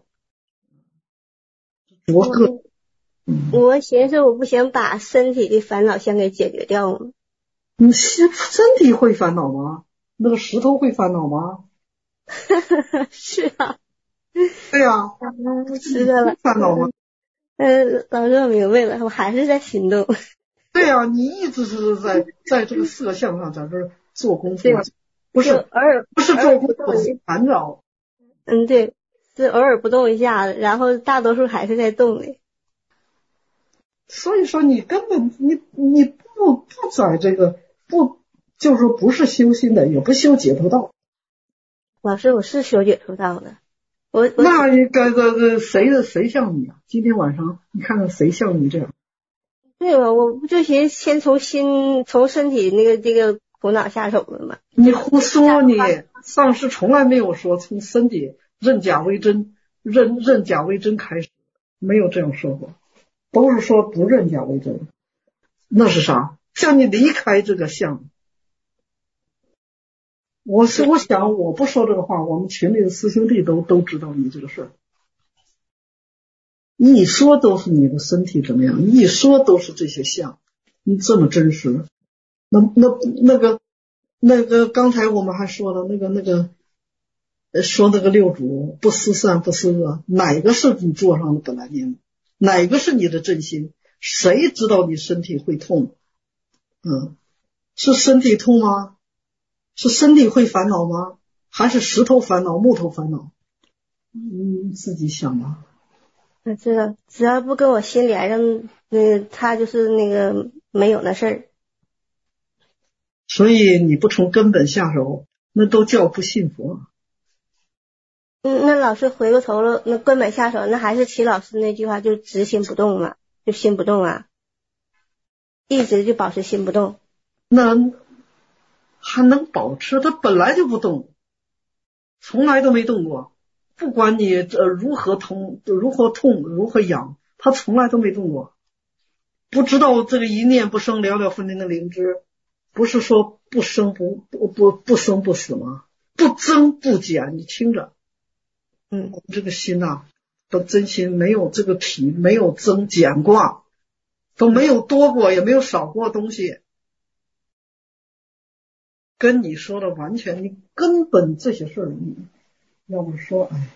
我个， 嗯、我寻思我不想把身体的烦恼先给解决掉吗？ 你身身体会烦恼吗？那个石头会烦恼吗？ 是啊。 对呀、啊， 知道了。 烦恼吗？ 嗯，老师我明白了，我还是在行动。 对呀、啊，你一直是在在这个色相上在这做功夫，不是偶尔不是做功夫，是烦恼。 嗯，对，是偶尔不动一下子，然后大多数还是在动的。 所以说你根本你你不不在这个不就是说不是修心的，也不修解脱道。 老师，我是修解脱道的。我那你个个个谁的谁像你啊？今天晚上你看看谁像你这样？ 对吧？我不就寻思先从心从身体那个这个苦恼下手了吗？ 你胡说你！上师从来没有说从身体认假为真，认认假为真开始，没有这样说过，都是说不认假为真。那是啥？叫你离开这个相。我是我想我不说这个话，我们群里的师兄弟都都知道你这个事儿。一说都是你的身体怎么样，一说都是这些相，你这么真实。那那那个那个刚才我们还说了那个那个说那个六祖不思善不思恶，哪个是你座上的本来面目，哪个是你的真心？谁知道你身体会痛？嗯，是身体痛吗？是身体会烦恼吗？还是石头烦恼木头烦恼？你自己想吧。 我知道，只要不跟我心连上，那他就是那个没有那事儿。 所以你不从根本下手，那都叫不信佛。 嗯，那老师回过头了，那根本下手，那还是齐老师那句话，就直心不动嘛，就心不动啊，一直就保持心不动。 那还能保持？它本来就不动，从来都没动过。不管你呃如何痛、如何痛、如何痒，它从来都没动过。不知道这个一念不生，了了分明的灵知，不是说不生不不不不生不死吗？不增不减，你听着。 嗯， 我们这个心呐、啊，的真心没有这个体，没有增减过，都没有多过，也没有少过东西。跟你说的完全，你根本这些事儿，你要不说，哎，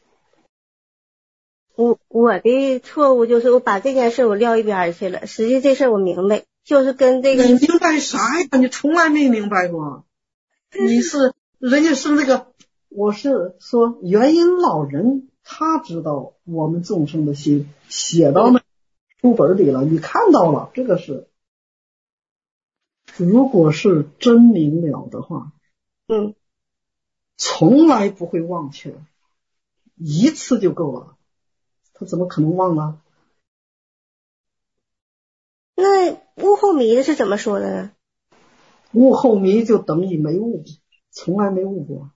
我我的错误就是我把这件事我撂一边去了，实际这事儿我明白，就是跟这个。 你明白啥呀？你从来没明白过。你是人家是那个，我是说元音老人，他知道我们众生的心，写到那书本里了，你看到了，这个是。如果是真明了的话， 嗯， 从来不会忘却，一次就够了，他怎么可能忘呢？ 那悟后迷的是怎么说的呢？ 悟后迷就等于没悟，从来没悟过。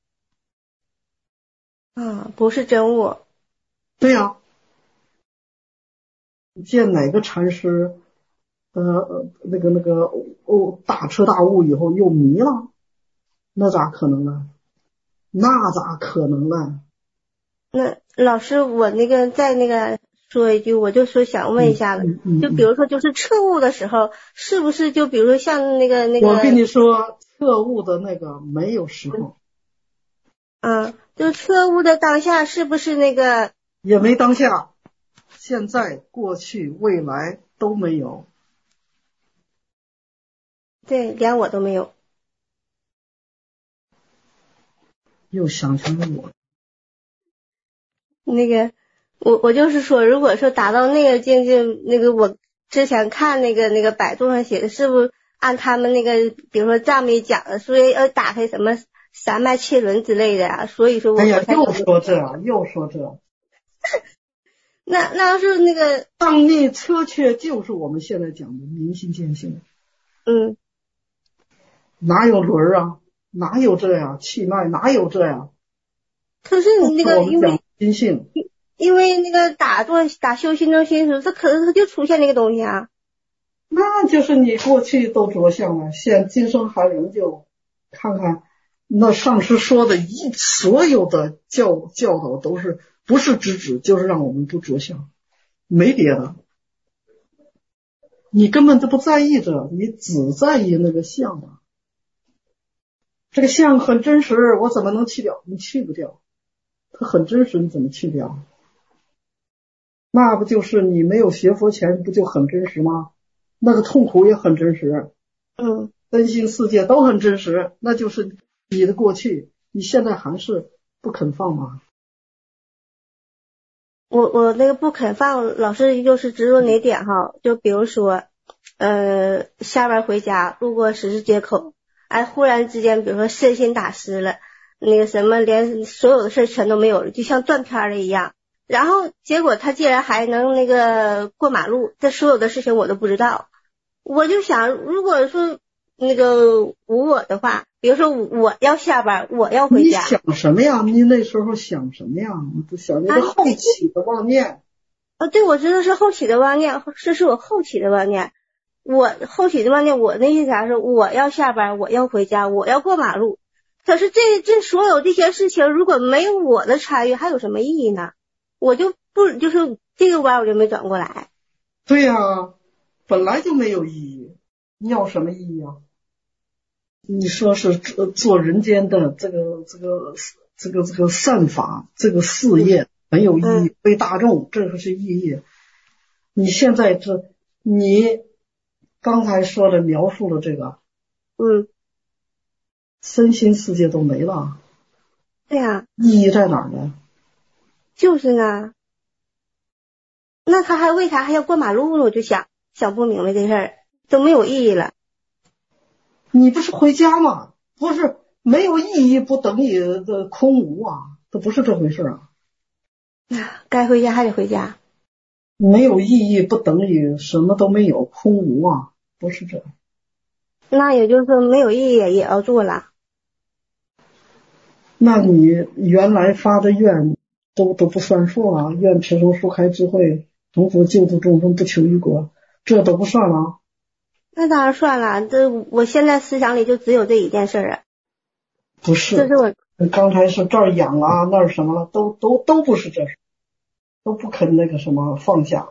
啊，不是真悟。 对呀、啊，见哪个禅师？呃，那个那个哦，大彻大悟以后又迷了，那咋可能呢？那咋可能呢？ 那老师，我那个再那个说一句，我就说想问一下子， 嗯嗯嗯、 就比如说就是彻悟的时候，是不是就比如说像那个那个？ 我跟你说，彻悟的那个没有时候。 嗯，就彻悟的当下是不是那个？ 也没当下，现在、过去、未来都没有。 对，连我都没有。 又想起了我。 那个，我我就是说，如果说达到那个境界，那个我之前看那个那个百度上写的，是不是按他们那个，比如说藏密讲的，说要打开什么三脉切轮之类的啊？所以说我， 哎呀，又说这，又说这。 那那要是那个藏密车却就是我们现在讲的明心见性。 嗯。 哪有轮啊？ 哪有这样？气脉哪有这样？ 可是那个因为心性， 因为那个打坐打修心中心时，这可是它就出现那个东西啊。 那就是你过去都着相了，现今生还仍旧看看那上师说的一所有的教教导都是不是直指，就是让我们不着相，没别的。你根本都不在意这，你只在意那个相啊。这个相很真实，我怎么能去掉？你去不掉，它很真实，你怎么去掉？那不就是你没有学佛前不就很真实吗？那个痛苦也很真实， 嗯， 身心世界都很真实，那就是你的过去，你现在还是不肯放吗？ 我我那个不肯放，老师就是执着哪点哈？就比如说，呃，下班回家路过十字街口，哎，忽然之间，比如说身心打湿了，那个什么，连所有的事全都没有了，就像断片了一样。然后结果他竟然还能那个过马路，这所有的事情我都不知道。我就想，如果说那个无我的话，比如说我要下班，我要回家， 你想什么呀？你那时候想什么呀？你都想那个后起的妄念。 啊，对，我知道是后起的妄念，这是我后起的妄念。我后起的妄念，我那意思是我要下班，我要回家，我要过马路。可是这这所有这些事情，如果没有我的参与，还有什么意义呢？我就不就是这个弯我就没转过来。 对呀、啊，本来就没有意义，你要什么意义啊？你说是做人间的这个这个这个这个善法，这个事业很有意义，为大众，这个是意义。你现在这你刚才说的描述了这个， 嗯， 身心世界都没了。 对呀、啊， 意义在哪儿呢？ 就是呢。那他还为啥还要过马路呢？我就想想不明白这事儿，都没有意义了。 你不是回家吗？不是没有意义不等于的空无啊，这不是这回事啊。 该回家还得回家。 没有意义不等于什么都没有，空无啊，不是这。 那也就是说没有意义也要做了。 那你原来发的愿都都不算数了，愿持受疏开智慧，成佛救度众生，不求于国，这都不算了。 那当然算了，这我现在思想里就只有这一件事啊。 不是， 这是我刚才是这儿养啊，那儿什么了，都都都不是这事，都不肯那个什么放下。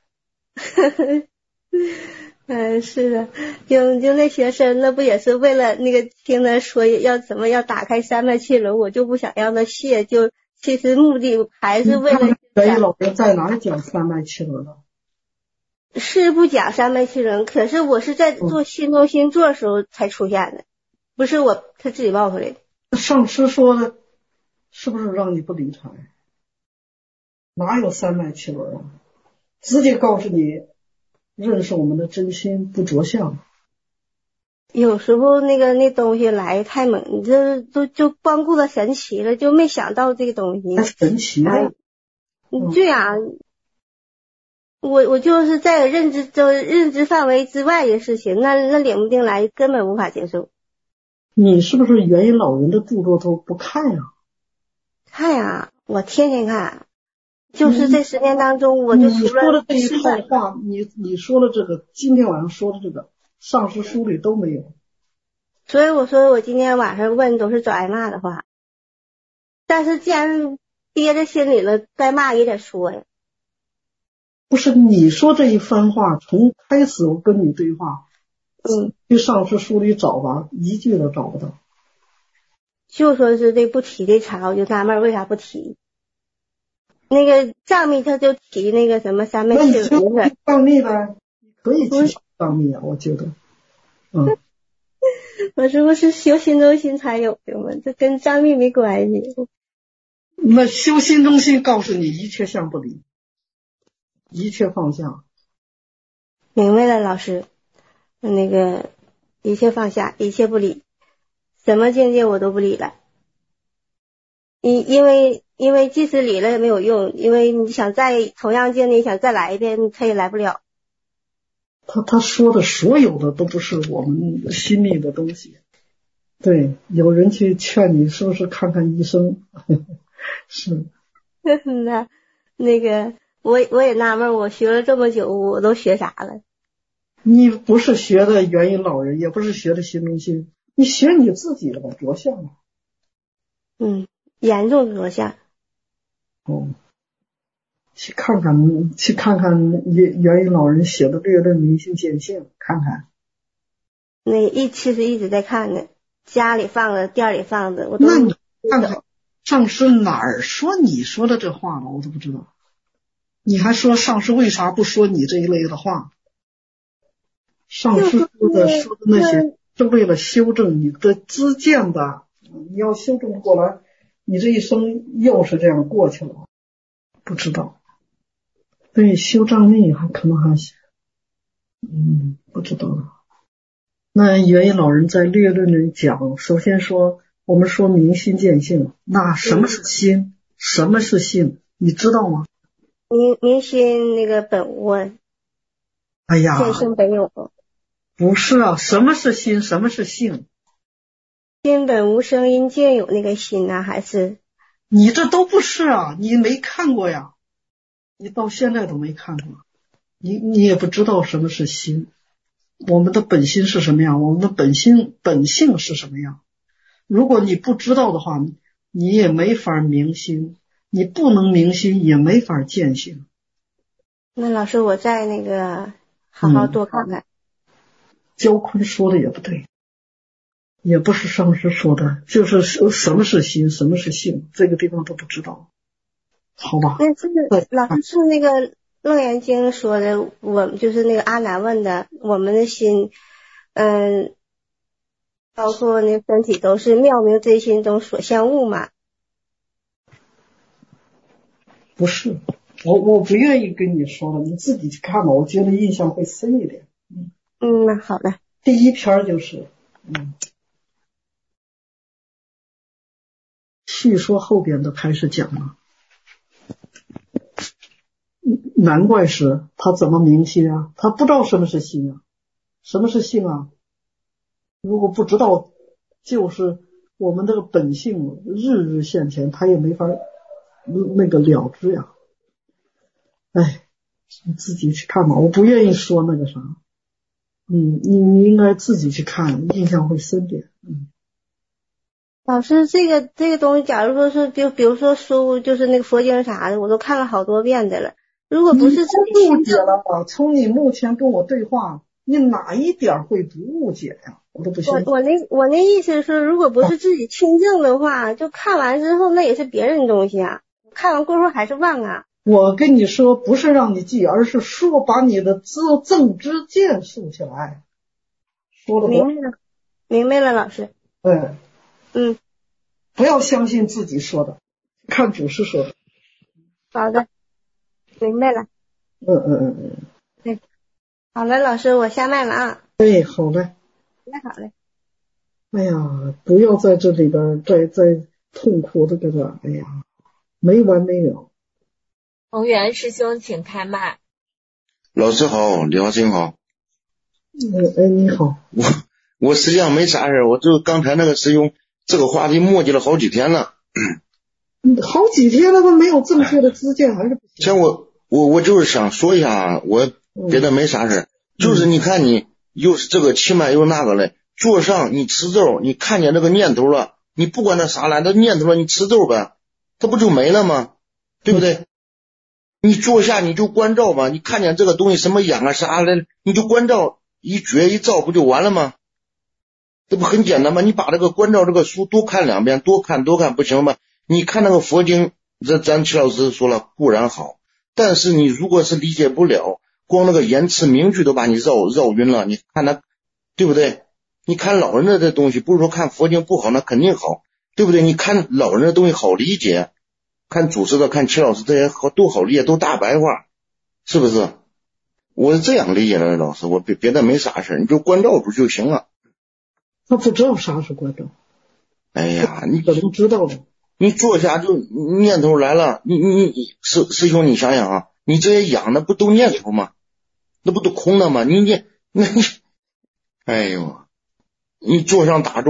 嗯，是的，就就那学生，那不也是为了那个听他说要怎么要打开三脉气轮，我就不想让他泄，就其实目的还是为了。 北老人在哪儿讲三脉气轮了？ 是不讲三脉气轮，可是我是在做心中心做的时候才出现的，不是我他自己冒出来的。 上师说的，是不是让你不理睬？哪有三脉气轮啊？直接告诉你，认识我们的真心，不着相。 有时候那个那东西来太猛，你这都就光顾着神奇了，就没想到这个东西。 还神奇啊！ 哎，对呀、啊。我我就是在认知就认知范围之外的事情，那那领不进来，根本无法接受。 你是不是元因老人的著作都不看呀、啊？ 看呀、啊，我天天看。就是这十年当中，我就你说的这一套话，你你说的这个，今天晚上说的这个，上师书里都没有。 所以我说我今天晚上问都是找挨骂的话，但是既然憋在心里了，该骂也得说呀。 不是你说这一番话，从开始我跟你对话， 嗯， 去上师书里找吧，一句都找不到。 就说是这不提这茬，我就纳闷为啥不提。那个藏密他就提那个什么三昧气轮的， 藏密呗，可以提藏密啊，我觉得，嗯， 我说不是修心中心才有的吗？这跟藏密没关系。 那修心中心告诉你，一切相不离。一切放下， 明白了，老师。那个一切放下，一切不理，什么境界我都不理了。因因为因为即使理了也没有用，因为你想再同样境界想再来一遍，他也来不了。 他他说的所有的都不是我们心里的东西。 对，有人去劝你是不是看看医生？是。 那那个我我也纳闷，我学了这么久，我都学啥了？ 你不是学的元音老人，也不是学的心明心，你学你自己的吧，着相了。 嗯，严重着相。 哦，去看看，去看看元元音老人写的《略论明心见性》，看看。 那一其实一直在看呢，家里放的，店里放的，我都。 那你看看上师哪儿说你说的这话了？我都不知道。你还说上师为啥不说你这一类的话？上师说的说的那些是为了修正你的知见的，你要修正不过来，你这一生又是这样过去了。不知道，对修障力还可能还嗯不知道。那元音老人在略论里讲，首先说我们说明心见性，那什么是心？什么是性？你知道吗？ 明明心那个本无， 哎呀， 见性本有。 不是啊，什么是心？什么是性？ 心本无声音见有那个心呢？还是你这都不是啊？你没看过呀？你到现在都没看过，你你也不知道什么是心。我们的本心是什么样？我们的本心本性是什么样？如果你不知道的话，你也没法明心，你不能明心，也没法见性。 那老师，我再那个好好多看看。嗯、 焦坤说的也不对，也不是上师说的，就是什么是心，什么是性，这个地方都不知道，好吧？ 那这个老师是那个楞严经说的，我们就是那个阿难问的，我们的心，嗯，包括那身体都是妙明真心中所现物嘛？ 不是，我我不愿意跟你说了，你自己去看吧，我觉得印象会深一点。 嗯嗯，那好的。 第一篇就是，嗯，续说后边的开始讲了。难怪是他怎么明心啊？他不知道什么是心啊，什么是性啊？如果不知道，就是我们这个本性日日现前，他也没法那个了知呀。哎，你自己去看吧，我不愿意说那个啥。嗯，你你应该自己去看，印象会深点。嗯。 老师，这个这个东西，假如说是就比如说书，就是那个佛经啥的，我都看了好多遍的了。如果不是自己误解了吧？从你目前跟我对话，你哪一点会不误解呀？我都不信。 我我那我那意思是，如果不是自己清净的话，啊、就看完之后那也是别人的东西啊，看完过后还是忘啊。 我跟你说，不是让你记，而是说把你的知正知见竖起来。说的明白了，明白了，老师。 对。 嗯。 不要相信自己说的，看祖师说的。 好的。明白了。 嗯嗯嗯嗯。 对，好了，老师，我下麦了啊。 哎，好嘞。 那好嘞。 哎呀，不要在这里边再再痛苦的这个，哎呀，没完没了。 宏源师兄，请开麦。 老师好，李华生好。 哎哎，你好。 我我实际上没啥事，我就刚才那个师兄这个话题磨叽了好几天了。 好几天了都没有正确的知见，还是不行。 像我我我就是想说一下，我别的没啥事，嗯、就是你看你又是这个气脉又那个嘞，坐上你持咒，你看见这个念头了，你不管它啥来，它念头了，你持咒呗，它不就没了吗？对不对？嗯、你坐下你就关照吧，你看见这个东西什么痒啊啥的，你就关照，一觉一照不就完了吗？这不很简单吗？你把这个关照这个书多看两遍，多看多看不行吗？你看那个佛经，这咱齐老师说了固然好，但是你如果是理解不了，光那个言辞名句都把你绕绕晕了，你看他对不对？你看老人的这东西，不是说看佛经不好，那肯定好，对不对？你看老人的东西好理解，看祖师的看齐老师这些好都好理解，都大白话，是不是？我是这样理解的，老师，我别别的没啥事，你就关照住就行了。 他不知道啥是关照。 哎呀，你怎么知道的？ 你坐下就念头来了，你你你师师兄，你想想啊，你这些养的不都念头吗？那不都空的吗？你你那你，哎呦，你坐上打坐，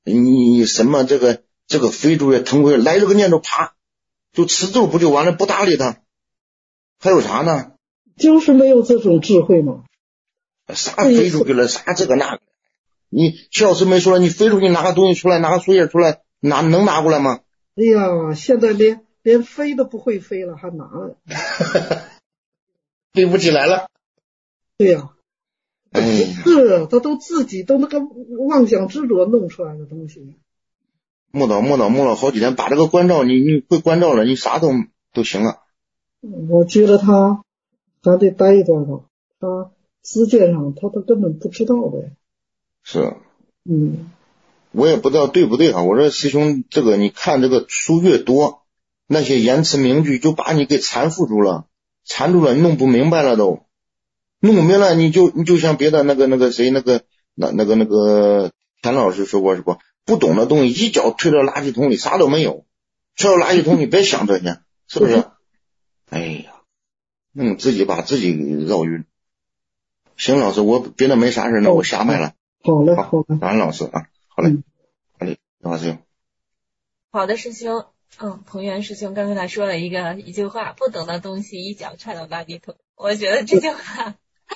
你什么这个这个非洲也腾回来这个念头，啪就吃咒不就完了，不搭理他，还有啥呢？ 就是没有这种智慧嘛。 啥飞出去了，啥这个那个，你徐老师没说了，你飞出去拿个东西出来，拿个树叶出来，拿能拿过来吗？ 哎呀，现在连连飞都不会飞了，还拿了， 飞不起来了。 对呀、 啊，哎呀， 是他都自己都那个妄想执着弄出来的东西。 摸到摸到摸了好几天，把这个关照，你你会关照了，你啥都都行了。 我觉得他还得待一段吧，他资鉴上他他根本不知道的。 是， 嗯， 我也不知道对不对啊。我说师兄，这个你看这个书越多，那些言辞名句就把你给缠缚住了，缠住了，你弄不明白了都，弄不明白你就你就像别的那个那个谁那个那那个那个田老师说过是不？不懂的东西一脚推到垃圾桶里，啥都没有，推到垃圾桶你别想这些，是不是？哎呀，弄自己把自己绕晕。行，老师，我别的没啥事，那我下麦了。 好嘞，好嘞， 感恩老师啊，好嘞，好嘞，老师。 好的，师兄，嗯，彭源师兄刚才他说了一个一句话，不懂的东西一脚踹到垃圾桶，我觉得这句话，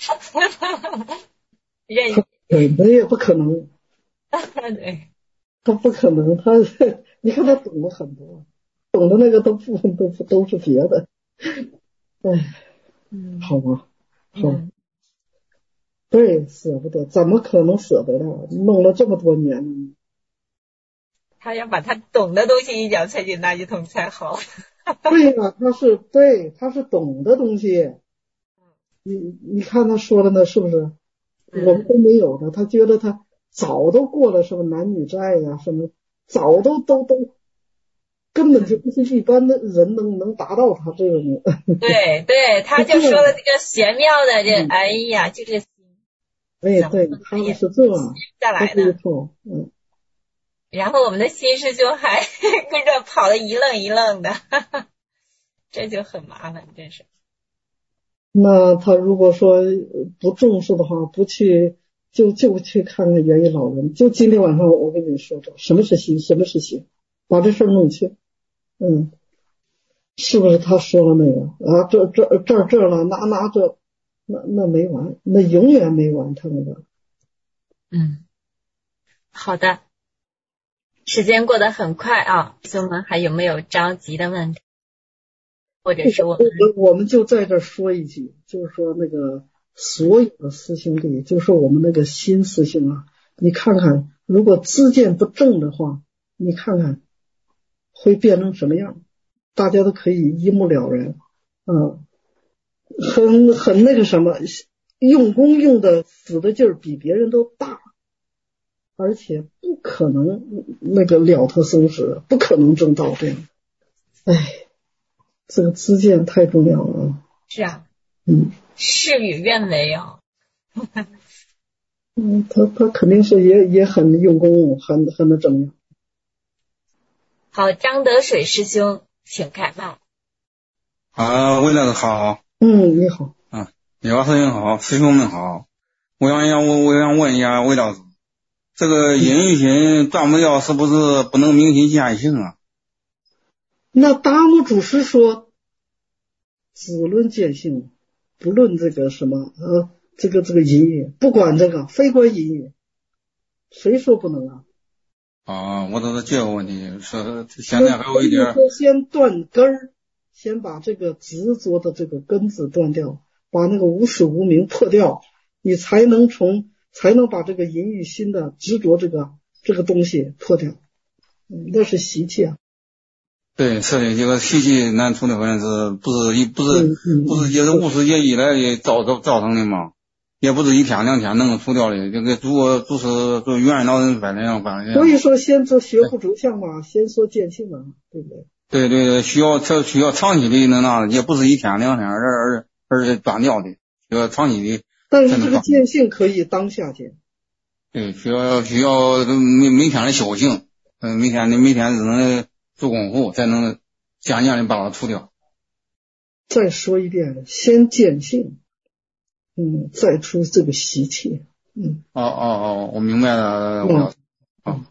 任对，那也不可能， 对， 他不可能，他你看他懂得很多，懂的那个都不都不都是别的，哎， 嗯， 好吧，好。 嗯对，舍不得，怎么可能舍得了？弄了这么多年了， 他要把他懂的东西一脚踹进垃圾桶才好。 对呀、啊，他是对，他是懂的东西。你你看他说的那是不是？我们都没有的，他觉得他早都过了什么男女债呀、啊，什么早都都都根本就不是一般的人能能达到他这种。 对对，他就说了这个玄妙的这，哎呀，就是。 哎，对，他们是这样下来的， 嗯。 然后我们的新师兄还跟着跑得一愣一愣的，哈哈，这就很麻烦，真是。 那他如果说不重视的话，不去就就去看看元一老人。就今天晚上我跟你说着，什么是心，什么是行，把这事弄去，嗯，是不是他说了那个啊？这这这这了，拿拿这。那那没完，那永远没完，他那个。 嗯，好的，时间过得很快啊，兄们还有没有着急的问题？或者是我们我们就在这说一句，就是说那个所有的师兄弟，就是我们那个新师兄啊，你看看，如果知见不正的话，你看看会变成什么样，大家都可以一目了然，嗯。很很那个什么，用功用的死的劲儿比别人都大，而且不可能那个了脱生死，不可能正道这样。哎，这个知见太重要了。 是啊， 嗯， 事与愿违哦。 嗯，他他肯定是也也很用功，很很的正样。 好，张德水师兄，请开麦。 啊，魏老师好。 嗯，你好。 啊，李老师您好，师兄们好。我想想，我我想问一下魏老师，这个淫欲心断不掉，是不是不能明心见性啊？ 那达摩祖师说，只论见性，不论这个什么呃，这个这个淫欲，不管这个，非关淫欲，谁说不能啊？ 啊，我都是这个问题，是现在还有一点， 先断根儿。先把这个执着的这个根子断掉，把那个无始无明破掉，你才能从才能把这个淫欲心的执着这个这个东西破掉。嗯，那是习气啊。 对，是的，这个习气难除的，反正是不是一不是、嗯、不是也是无始劫以来的造造造成的嘛，也不是一天两天能够除掉的。这个如果就是做元老人反正反正。 所以说，先做学不着相嘛，先说见性嘛，对不对？ 对对对，需要这需要长期的那那，也不是一天两天，而而而是断掉的，需要长期的。 但是这个见性可以当下见。 对，需要需要每每天的修行，嗯，每天的每天只能做功夫，才能渐渐的把它除掉。 再说一遍，先见性，嗯，再出这个习气，嗯。 哦哦哦，我明白了，我嗯、 哦，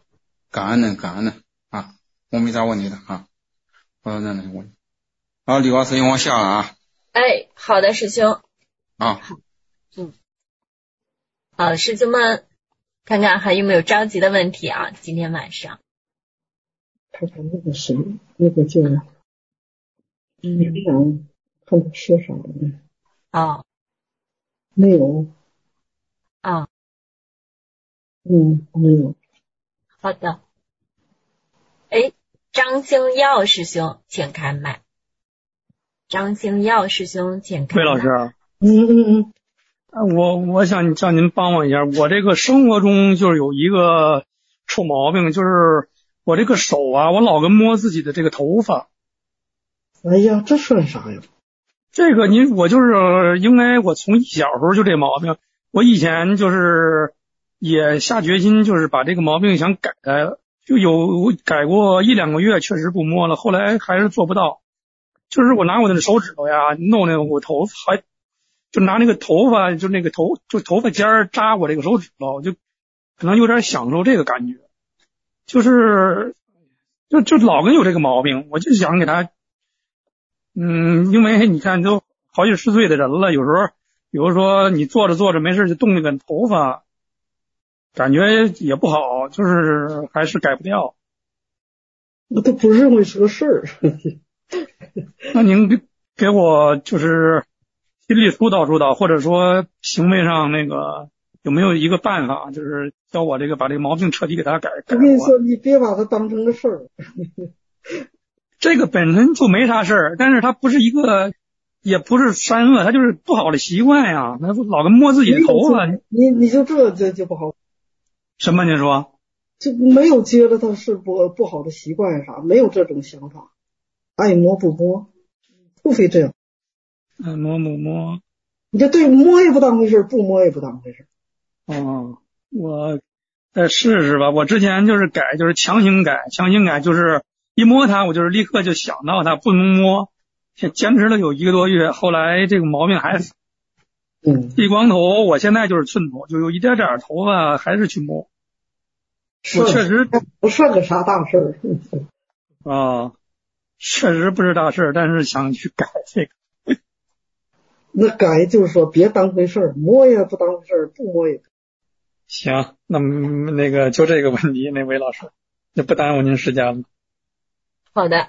感恩的感恩的啊，我没啥问题的啊，我那那问题。好，李老师用我下了啊。 哎，好的，师兄。 啊。 嗯。好，师兄们，看看还有没有着急的问题啊？今天晚上。 看看那个谁，那个叫李阳，看他说啥呢？ 啊。 没有。 啊。 嗯，没有。 好的。哎，张星耀师兄，请开麦。张星耀师兄，请开麦。 魏老师。 嗯嗯嗯。我我想叫您帮我一下，我这个生活中就是有一个臭毛病，就是我这个手啊，我老跟摸自己的这个头发。 哎呀，这算啥呀？ 这个您我就是应该我从小时候就这毛病，我以前就是也下决心就是把这个毛病想改改，就有改过一两个月，确实不摸了，后来还是做不到。就是我拿我的手指头呀弄那个我头发，还就拿那个头发就那个头就头发尖儿扎我这个手指头，就可能有点享受这个感觉，就是就就老跟有这个毛病，我就想给他。嗯，因为你看都好几十岁的人了，有时候比如说你坐着坐着没事就动那个头发，感觉也不好，就是还是改不掉。 我都不认为是个事儿。 那您给给我就是心理疏导疏导，或者说行为上那个有没有一个办法，就是教我这个把这个毛病彻底给他改改。 我跟你说，你别把它当成个事儿。 这个本身就没啥事儿，但是它不是一个，也不是善恶，它就是不好的习惯呀。那老跟摸自己的头发， 你你就这这就不好。 什么？您说？ 就没有觉得它是不不好的习惯啥，没有这种想法。爱摸不摸，除非这样。 爱摸不摸， 你这对摸也不当回事，不摸也不当回事。 哦，我再试试吧。我之前就是改，就是强行改，强行改就是。一摸它，我就是立刻就想到它不能摸，坚持了有一个多月，后来这个毛病还是， 嗯， 剃光头，我现在就是寸头，就有一点点头发还是去摸，我确实不算个啥大事儿啊，确实不是大事，但是想去改这个。 那改就是说别当回事，摸也不当回事，不摸也。 行，那那个就这个问题，那位老师，就不耽误您时间了。 好的，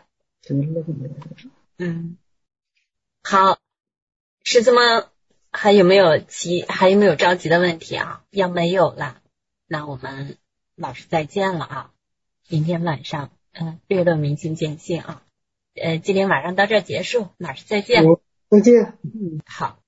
嗯，好，师兄们还有没有急还有没有着急的问题啊？要没有了，那我们老师再见了啊！明天晚上，嗯，略论明心见性啊，呃，今天晚上到这儿结束，老师再见， 再见， 嗯，好。